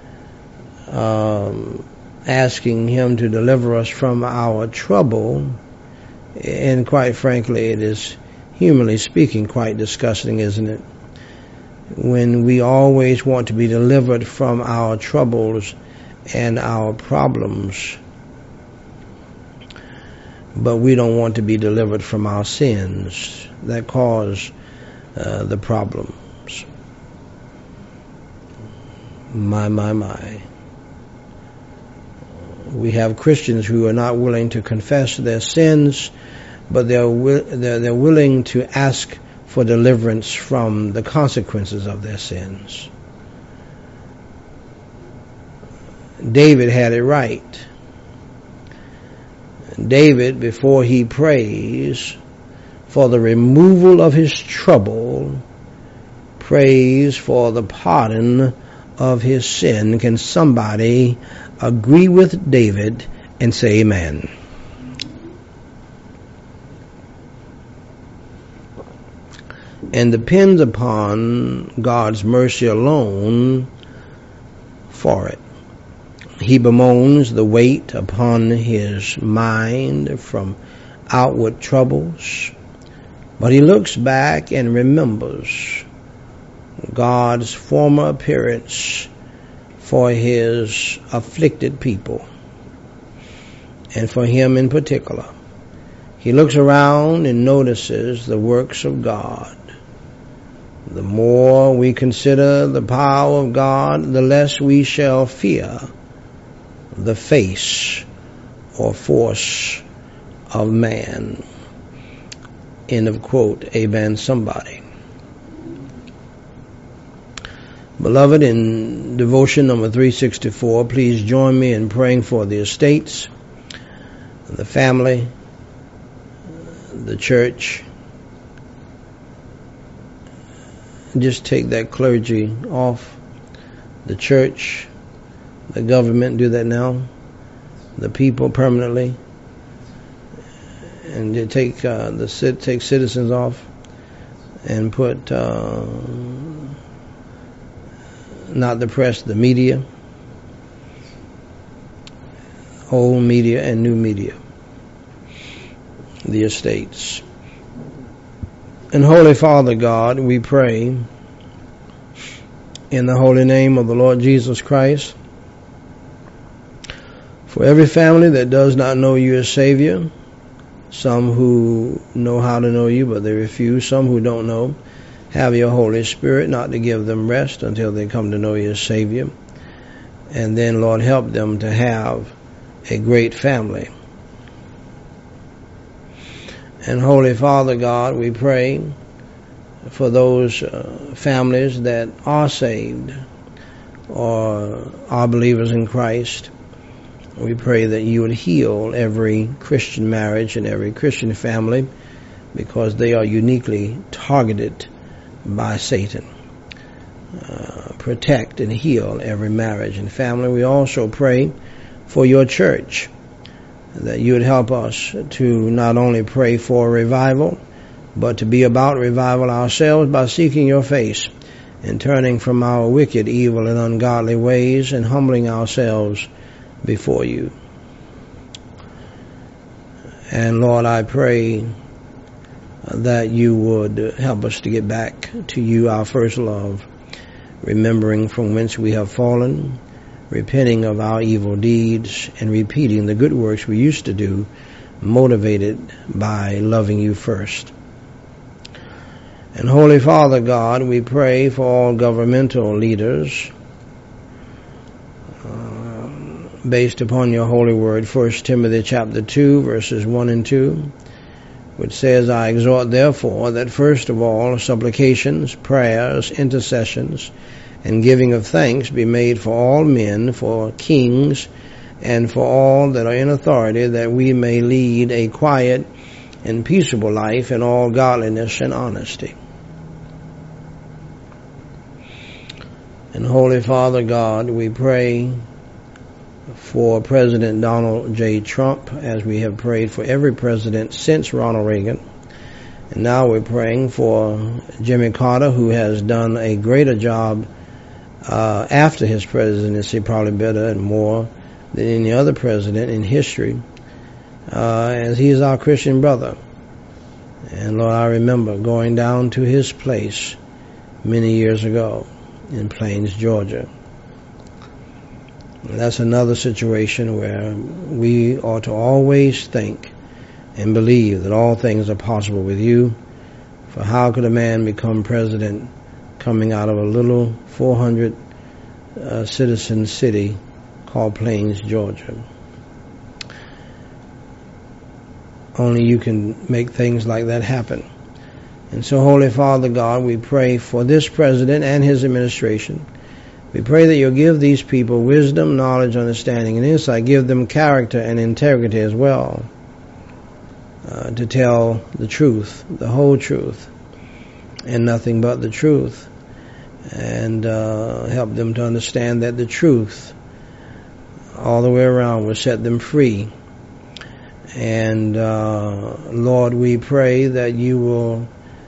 asking him to deliver us from our trouble, and quite frankly, it is, humanly speaking, quite disgusting, isn't it? When we always want to be delivered from our troubles and our problems, but we don't want to be delivered from our sins that cause the problems. My. We have Christians who are not willing to confess their sins, but they're willing to ask for deliverance from the consequences of their sins. David had it right. David, before he prays for the removal of his trouble, prays for the pardon of his sin. Can somebody agree with David and say amen? And depends upon God's mercy alone for it. He bemoans the weight upon his mind from outward troubles, but he looks back and remembers God's former appearance for his afflicted people, and for him in particular. He looks around and notices the works of God. The more we consider the power of God, the less we shall fear the face or force of man. End of quote. Amen, somebody. Beloved, in devotion number 364, please join me in praying for the estates, the family, the church. Just take that clergy off. The church, the government, do that now. The people permanently. And you take citizens off and put not the press, the media, old media and new media, the estates. And Holy Father God, we pray in the holy name of the Lord Jesus Christ for every family that does not know you as Savior, some who know how to know you but they refuse, some who don't know. Have your Holy Spirit not to give them rest until they come to know you as Savior. And then, Lord, help them to have a great family. And Holy Father God, we pray for those families that are saved or are believers in Christ. We pray that you would heal every Christian marriage and every Christian family, because they are uniquely targeted by Satan. Protect and heal every marriage and family. We also pray for your church, that you would help us to not only pray for revival, but to be about revival ourselves by seeking your face and turning from our wicked, evil, and ungodly ways and humbling ourselves before you. And Lord, I pray that you would help us to get back to you, our first love, remembering from whence we have fallen, repenting of our evil deeds, and repeating the good works we used to do, motivated by loving you first. And Holy Father God, we pray for all governmental leaders based upon your holy word, 1 Timothy chapter 2, verses 1 and 2, which says, I exhort therefore that first of all supplications, prayers, intercessions, and giving of thanks be made for all men, for kings, and for all that are in authority, that we may lead a quiet and peaceable life in all godliness and honesty. And Holy Father God, we pray for President Donald J. Trump, as we have prayed for every president since Ronald Reagan. And now we're praying for Jimmy Carter, who has done a greater job after his presidency, probably better and more than any other president in history, as he is our Christian brother. And Lord, I remember going down to his place many years ago in Plains, Georgia. And that's another situation where we ought to always think and believe that all things are possible with you. For how could a man become president coming out of a little 400 citizen city called Plains, Georgia? Only you can make things like that happen. And so, Holy Father God, we pray for this president and his administration. We pray that you'll give these people wisdom, knowledge, understanding, and insight. Give them character and integrity as well, to tell the truth, the whole truth, and nothing but the truth. And help them to understand that the truth all the way around will set them free. And Lord, we pray that you will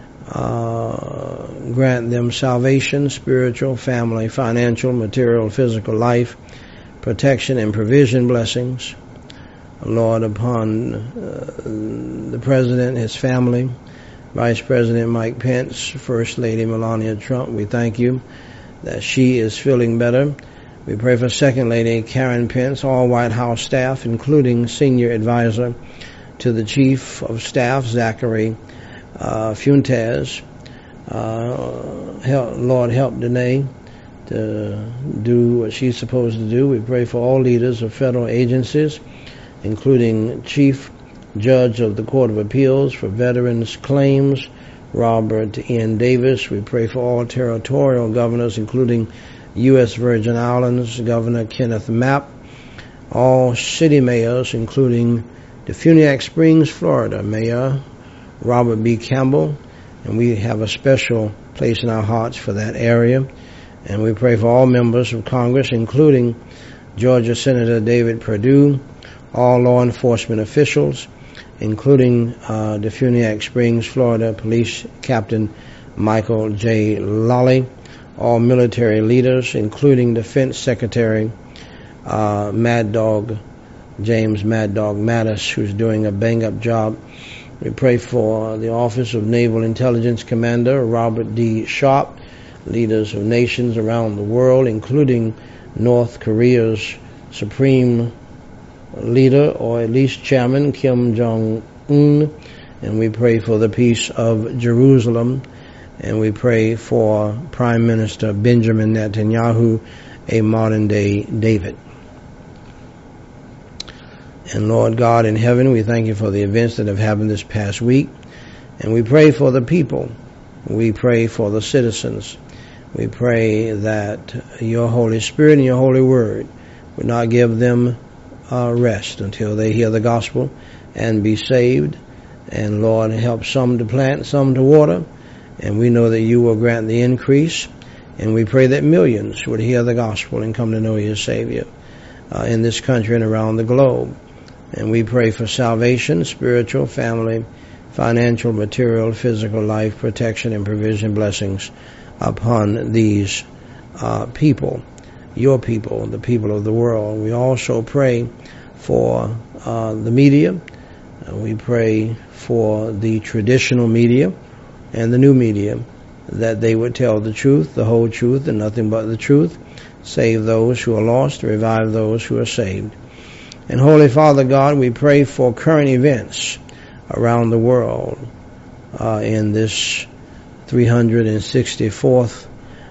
grant them salvation, spiritual, family, financial, material, physical life, protection and provision blessings, Lord, upon the President, his family, Vice President Mike Pence, First Lady Melania Trump. We thank you that she is feeling better. We pray for Second Lady Karen Pence, all White House staff, including Senior Advisor to the Chief of Staff, Zachary Fuentes. Lord, help Danae to do what she's supposed to do. We pray for all leaders of federal agencies, including Chief Judge of the Court of Appeals for Veterans Claims, Robert N. Davis. We pray for all territorial governors, including U.S. Virgin Islands Governor Kenneth Mapp, all city mayors, including Defuniak Springs, Florida Mayor Robert B. Campbell, and we have a special place in our hearts for that area. And we pray for all members of Congress, including Georgia Senator David Perdue, all law enforcement officials, including Defuniak Springs, Florida Police Captain Michael J. Lawley, all military leaders, including Defense Secretary Mad Dog James Mad Dog Mattis, who's doing a bang-up job. We pray for the Office of Naval Intelligence Commander Robert D. Sharp, leaders of nations around the world, including North Korea's Supreme Leader, or at least Chairman, Kim Jong-un. And we pray for the peace of Jerusalem. And we pray for Prime Minister Benjamin Netanyahu, a modern-day David. And Lord God in heaven, we thank you for the events that have happened this past week. And we pray for the people. We pray for the citizens. We pray that your Holy Spirit and your Holy Word would not give them rest until they hear the gospel and be saved. And Lord, help some to plant, some to water. And we know that you will grant the increase. And we pray that millions would hear the gospel and come to know your Savior in this country and around the globe. And we pray for salvation, spiritual, family, financial, material, physical life, protection, and provision blessings upon these people, your people, the people of the world. We also pray for the media, We pray for the traditional media and the new media, that they would tell the truth, the whole truth, and nothing but the truth. Save those who are lost, revive those who are saved. And Holy Father God, we pray for current events around the world in this 364th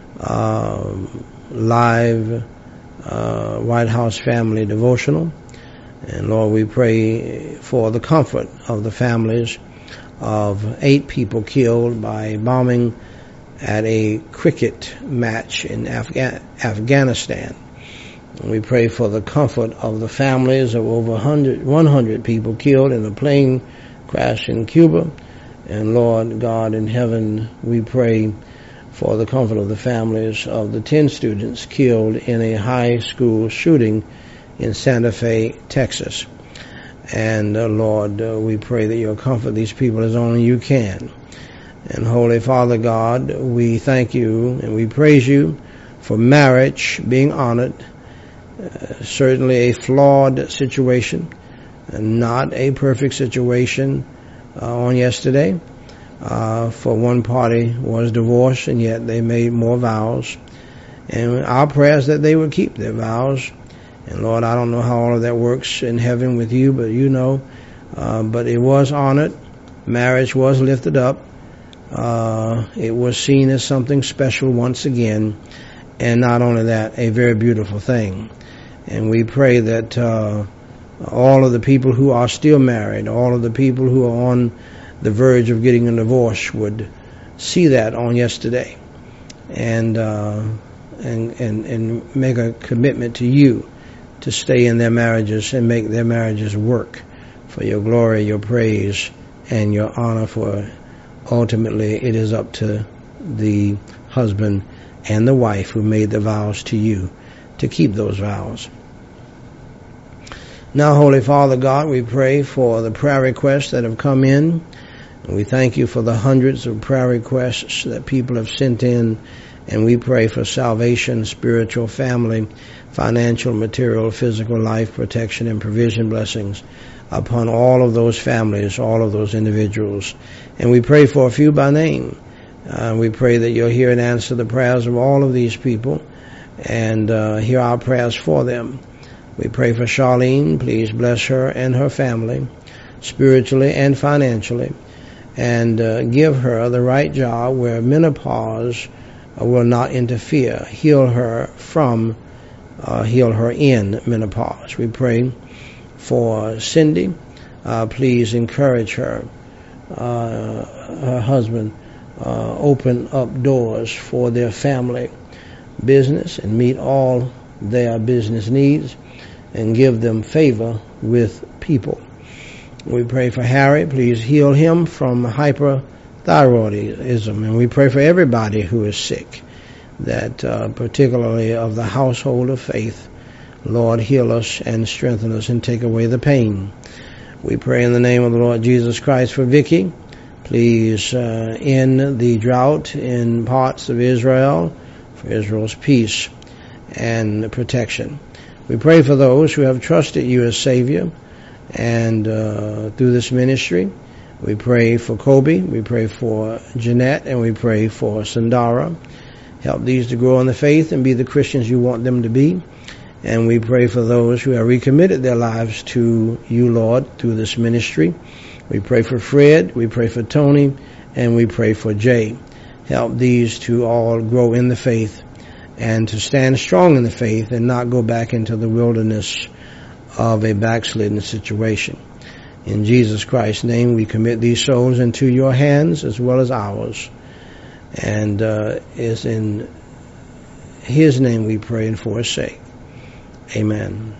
live White House Family Devotional. And Lord, we pray for the comfort of the families of 8 people killed by bombing at a cricket match in Afghanistan. And we pray for the comfort of the families of over 100 people killed in a plane crash in Cuba. And Lord God in heaven, we pray for the comfort of the families of the 10 students killed in a high school shooting in Santa Fe, Texas. And Lord, we pray that you'll comfort these people as only you can. And Holy Father God, we thank you and we praise you for marriage being honored. Certainly a flawed situation, and not a perfect situation on yesterday. For one party was divorced, and yet they made more vows. And our prayers that they would keep their vows. And Lord, I don't know how all of that works in heaven with you, but you know. But it was honored. Marriage was lifted up. It was seen as something special once again. And not only that, a very beautiful thing. And we pray that all of the people who are still married, all of the people who are on the verge of getting a divorce would see that on yesterday and make a commitment to you to stay in their marriages and make their marriages work for your glory, your praise, and your honor, for ultimately it is up to the husband and the wife who made the vows to you to keep those vows. Now, Holy Father God, we pray for the prayer requests that have come in. And we thank you for the hundreds of prayer requests that people have sent in. And we pray for salvation, spiritual, family, financial, material, physical, life, protection, and provision blessings upon all of those families, all of those individuals. And we pray for a few by name. We pray that you'll hear and answer the prayers of all of these people and hear our prayers for them. We pray for Charlene. Please bless her and her family, spiritually and financially, and give her the right job where menopause will not interfere. Heal her in menopause. We pray for Cindy. Please encourage her husband, open up doors for their family business and meet all their business needs and give them favor with people. We pray for Harry. Please heal him from hyperthyroidism. And we pray for everybody who is sick, that particularly of the household of faith. Lord, heal us and strengthen us and take away the pain. We pray in the name of the Lord Jesus Christ for Vicky. Please end the drought in parts of Israel, for Israel's peace and protection. We pray for those who have trusted you as Savior and through this ministry. We pray for Kobe, we pray for Jeanette, and we pray for Sandara. Help these to grow in the faith and be the Christians you want them to be. And we pray for those who have recommitted their lives to you, Lord, through this ministry. We pray for Fred, we pray for Tony, and we pray for Jay. Help these to all grow in the faith and to stand strong in the faith and not go back into the wilderness of a backslidden situation. In Jesus Christ's name, we commit these souls into your hands as well as ours. And it's in his name we pray and for his sake. Amen.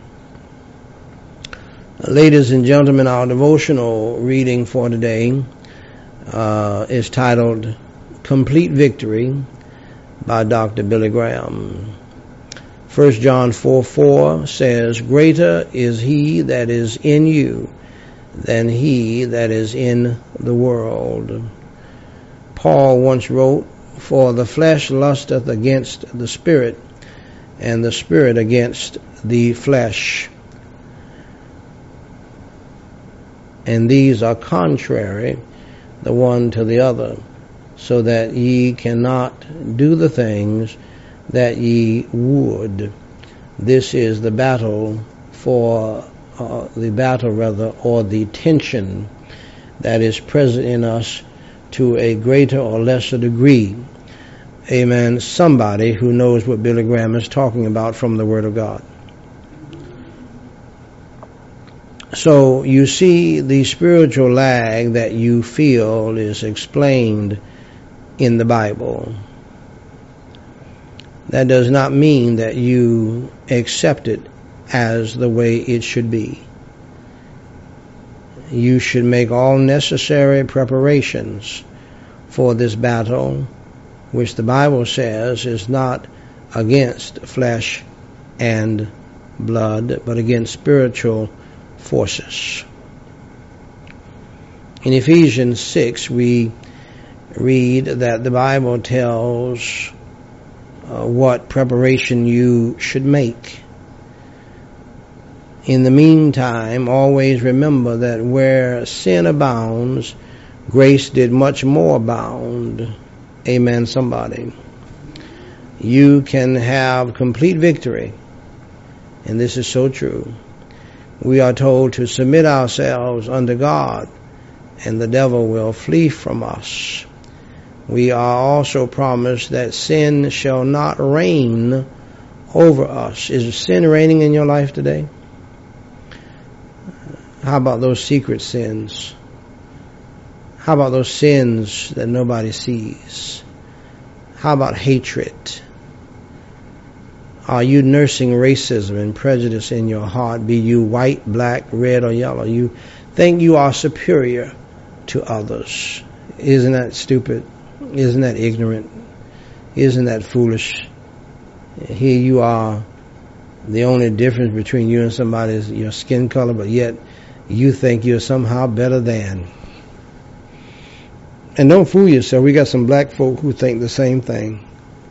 Ladies and gentlemen, our devotional reading for today is titled Complete Victory by Dr. Billy Graham. 1 John 4:4 says, Greater is he that is in you than he that is in the world. Paul once wrote, For the flesh lusteth against the spirit, and the spirit against the flesh. and these are contrary the one to the other, so that ye cannot do the things that ye would. This is the battle or the tension that is present in us to a greater or lesser degree. Amen. Somebody who knows what Billy Graham is talking about from the Word of God. So you see, the spiritual lag that you feel is explained in the Bible. That does not mean that you accept it as the way it should be. You should make all necessary preparations for this battle, which the Bible says is not against flesh and blood, but against spiritual forces. In Ephesians 6, we read that the Bible tells what preparation you should make. In the meantime, always remember that where sin abounds, grace did much more abound. Amen, somebody. You can have complete victory, and this is so true. We are told to submit ourselves unto God, and the devil will flee from us. We are also promised that sin shall not reign over us. Is sin reigning in your life today? How about those secret sins? How about those sins that nobody sees? How about hatred? Are you nursing racism and prejudice in your heart, be you white, black, red, or yellow? You think you are superior to others. Isn't that stupid? Isn't that ignorant? Isn't that foolish? Here you are. The only difference between you and somebody is your skin color, but yet you think you're somehow better than. And don't fool yourself. We got some black folk who think the same thing,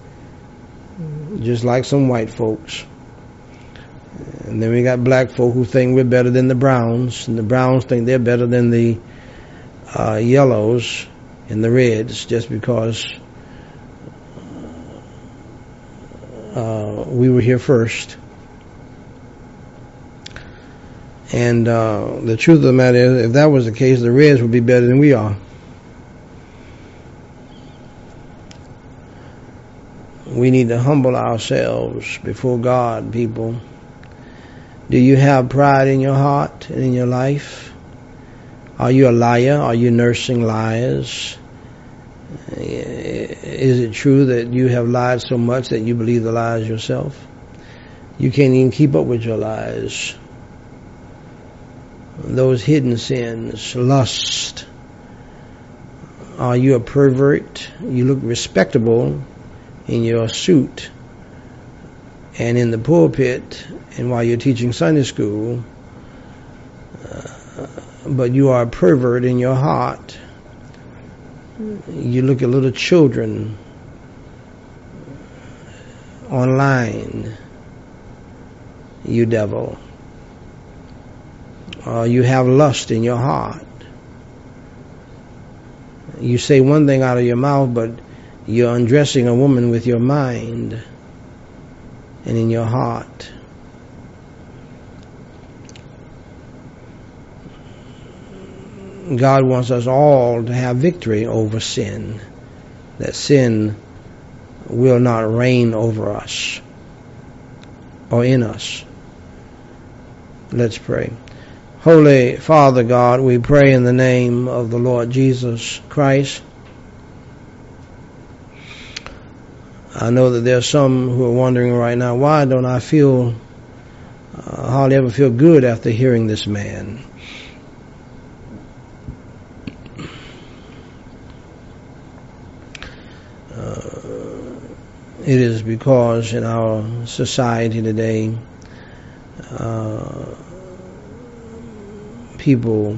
just like some white folks. And then we got black folk who think we're better than the browns, and the browns think they're better than the yellows and the reds, just because we were here first. And the truth of the matter is, if that was the case, the reds would be better than we are. We need to humble ourselves before God, people. Do you have pride in your heart and in your life? Are you a liar? Are you nursing lies? Is it true that you have lied so much that you believe the lies yourself? You can't even keep up with your lies. Those hidden sins, lust. Are you a pervert? You look respectable in your suit and in the pulpit and while you're teaching Sunday school, but you are a pervert in your heart. You look at little children online, you devil. You have lust in your heart. You say one thing out of your mouth, but you're undressing a woman with your mind and in your heart. God wants us all to have victory over sin, that sin will not reign over us or in us. Let's pray. Holy Father God, we pray in the name of the Lord Jesus Christ. I know that there are some who are wondering right now, why don't I hardly ever feel good after hearing this man? It is because in our society today, people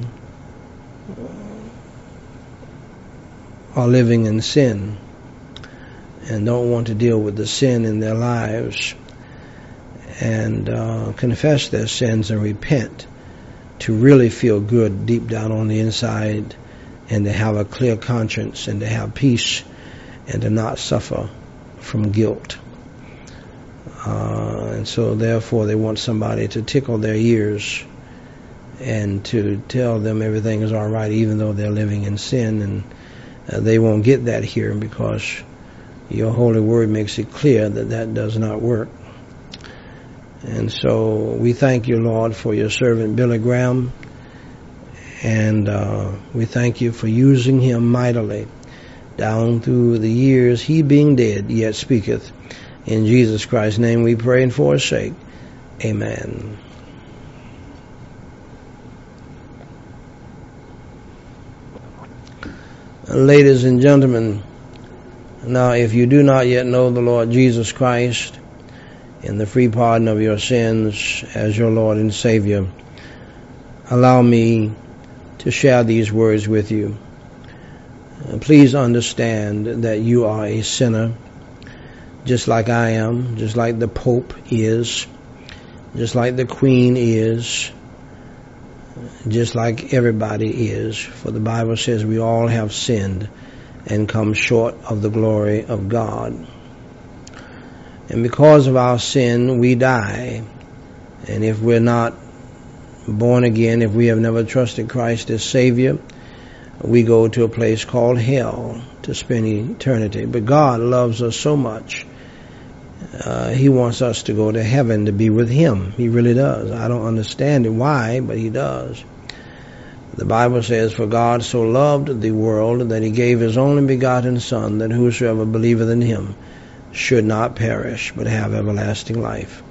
are living in sin and don't want to deal with the sin in their lives and confess their sins and repent to really feel good deep down on the inside, and to have a clear conscience, and to have peace, and to not suffer from guilt. And so therefore they want somebody to tickle their ears and to tell them everything is all right, even though they're living in sin. And they won't get that here, because your holy word makes it clear that that does not work. And so we thank you, Lord, for your servant Billy Graham, and we thank you for using him mightily down through the years, he being dead yet speaketh. In Jesus Christ's name we pray, and for his sake, amen. Ladies and gentlemen, now if you do not yet know the Lord Jesus Christ in the free pardon of your sins as your Lord and Savior, allow me to share these words with you. Please understand that you are a sinner, just like I am, just like the Pope is, just like the Queen is, just like everybody is. For the Bible says we all have sinned and come short of the glory of God. And because of our sin, we die. And if we're not born again, if we have never trusted Christ as Savior, we go to a place called hell to spend eternity. But God loves us so much. He wants us to go to heaven to be with Him. He really does. I don't understand it why, but He does. The Bible says, for God so loved the world that He gave His only begotten Son, that whosoever believeth in Him should not perish, but have everlasting life.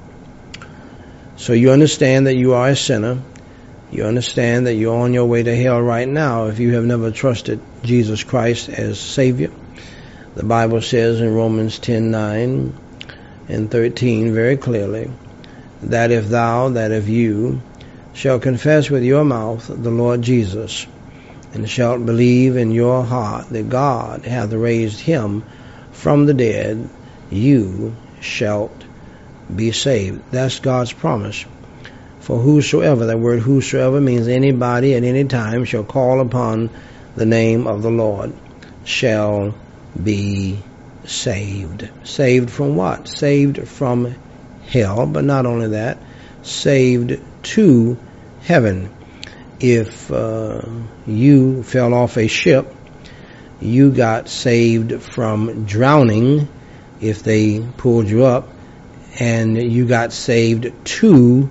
So you understand that you are a sinner. You understand that you're on your way to hell right now if you have never trusted Jesus Christ as Savior. The Bible says in Romans 10:9 and 13 very clearly, that if you shall confess with your mouth the Lord Jesus, and shalt believe in your heart that God hath raised Him from the dead, you shalt be saved. That's God's promise. For whosoever, that word whosoever means anybody at any time, shall call upon the name of the Lord shall be saved. Saved from what? Saved from hell, but not only that, saved to heaven. If you fell off a ship, you got saved from drowning if they pulled you up, and you got saved to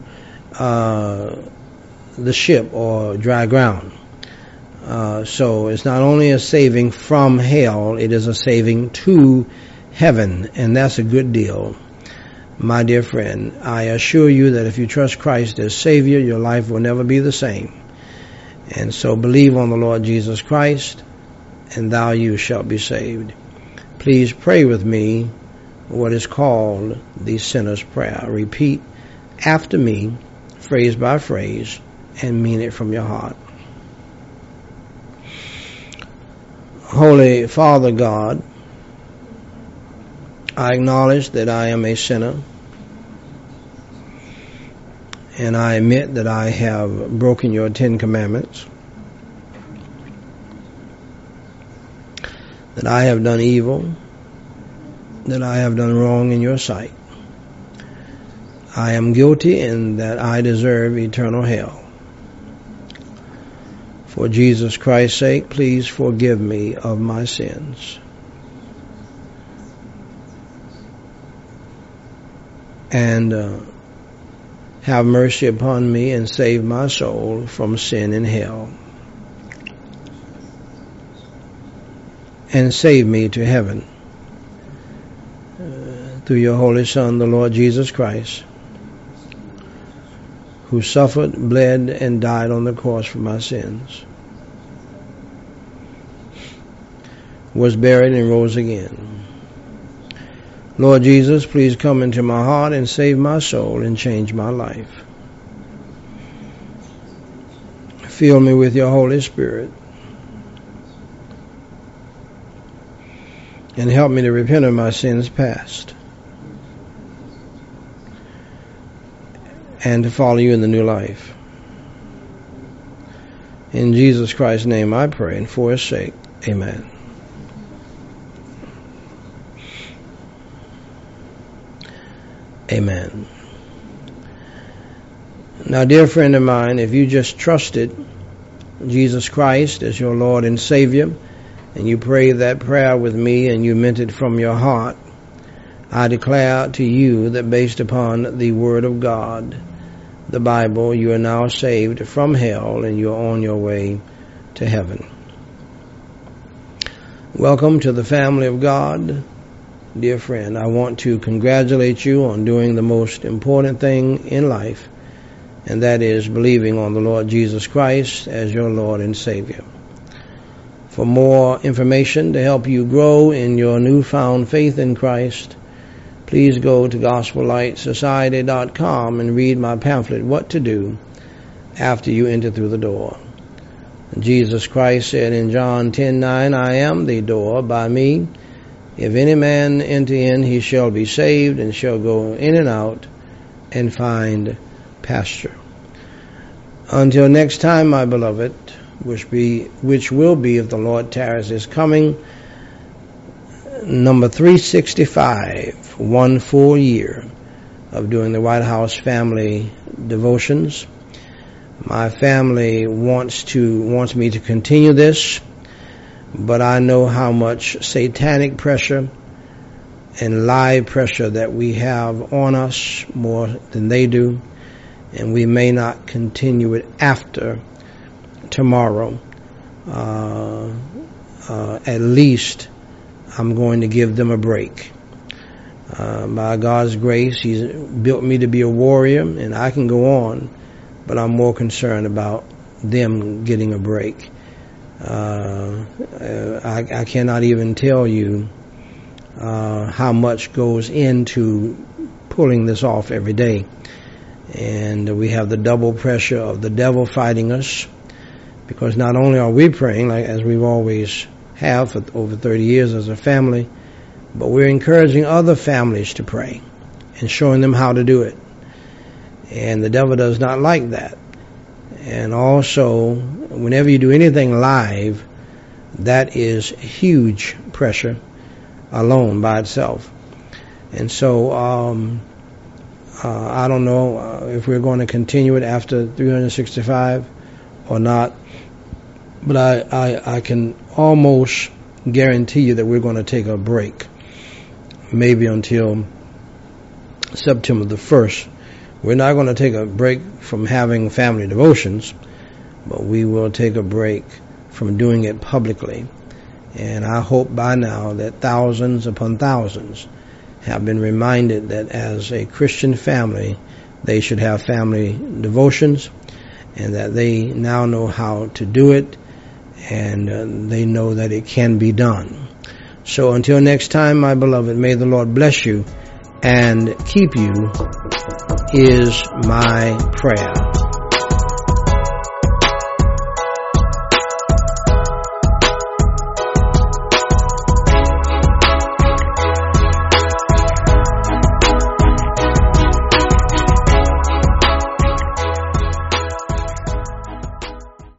the ship or dry ground. So it's not only a saving from hell, it is a saving to heaven, and that's a good deal. My dear friend, I assure you that if you trust Christ as Savior, your life will never be the same. And so believe on the Lord Jesus Christ, and thou you shalt be saved. Please pray with me what is called the sinner's prayer. Repeat after me, phrase by phrase, and mean it from your heart. Holy Father God, I acknowledge that I am a sinner, and I admit that I have broken your 10 commandments, that I have done evil, that I have done wrong in your sight. I am guilty and that I deserve eternal hell. For Jesus Christ's sake, please forgive me of my sins. And have mercy upon me and save my soul from sin and hell. And save me to heaven through your Holy Son, the Lord Jesus Christ, who suffered, bled, and died on the cross for my sins, was buried and rose again. Lord Jesus, please come into my heart and save my soul and change my life. Fill me with your Holy Spirit and help me to repent of my sins past and to follow you in the new life. In Jesus Christ's name I pray, and for his sake, amen. Amen. Now, dear friend of mine, if you just trusted Jesus Christ as your Lord and Savior, and you prayed that prayer with me and you meant it from your heart, I declare to you that based upon the Word of God, the Bible, you are now saved from hell and you're on your way to heaven. Welcome to the family of God. Dear friend, I want to congratulate you on doing the most important thing in life, and that is believing on the Lord Jesus Christ as your Lord and Savior. For more information to help you grow in your newfound faith in Christ, please go to GospelLightSociety.com and read my pamphlet, What to Do After You Enter Through the Door. Jesus Christ said in John 10:9, I am the door. By me, if any man enter in, he shall be saved and shall go in and out and find pasture. Until next time, my beloved, which will be, if the Lord tarries his coming, number 365, 1 full year of doing the White House Family Devotions. My family wants me to continue this, but I know how much satanic pressure and lie pressure that we have on us more than they do, and we may not continue it after tomorrow. At least I'm going to give them a break. By God's grace, he's built me to be a warrior, and I can go on, but I'm more concerned about them getting a break. I cannot even tell you how much goes into pulling this off every day. And we have the double pressure of the devil fighting us, because not only are we praying, like as we've always have for over 30 years as a family, but we're encouraging other families to pray and showing them how to do it. And the devil does not like that. And also, whenever you do anything live, that is huge pressure alone by itself. And so, I don't know if we're going to continue it after 365 or not, but I can almost guarantee you that we're going to take a break, maybe until September the 1st. We're not going to take a break from having family devotions, but we will take a break from doing it publicly. And I hope by now that thousands upon thousands have been reminded that as a Christian family, they should have family devotions, and that they now know how to do it, and they know that it can be done. So until next time, my beloved, may the Lord bless you and keep you is my prayer.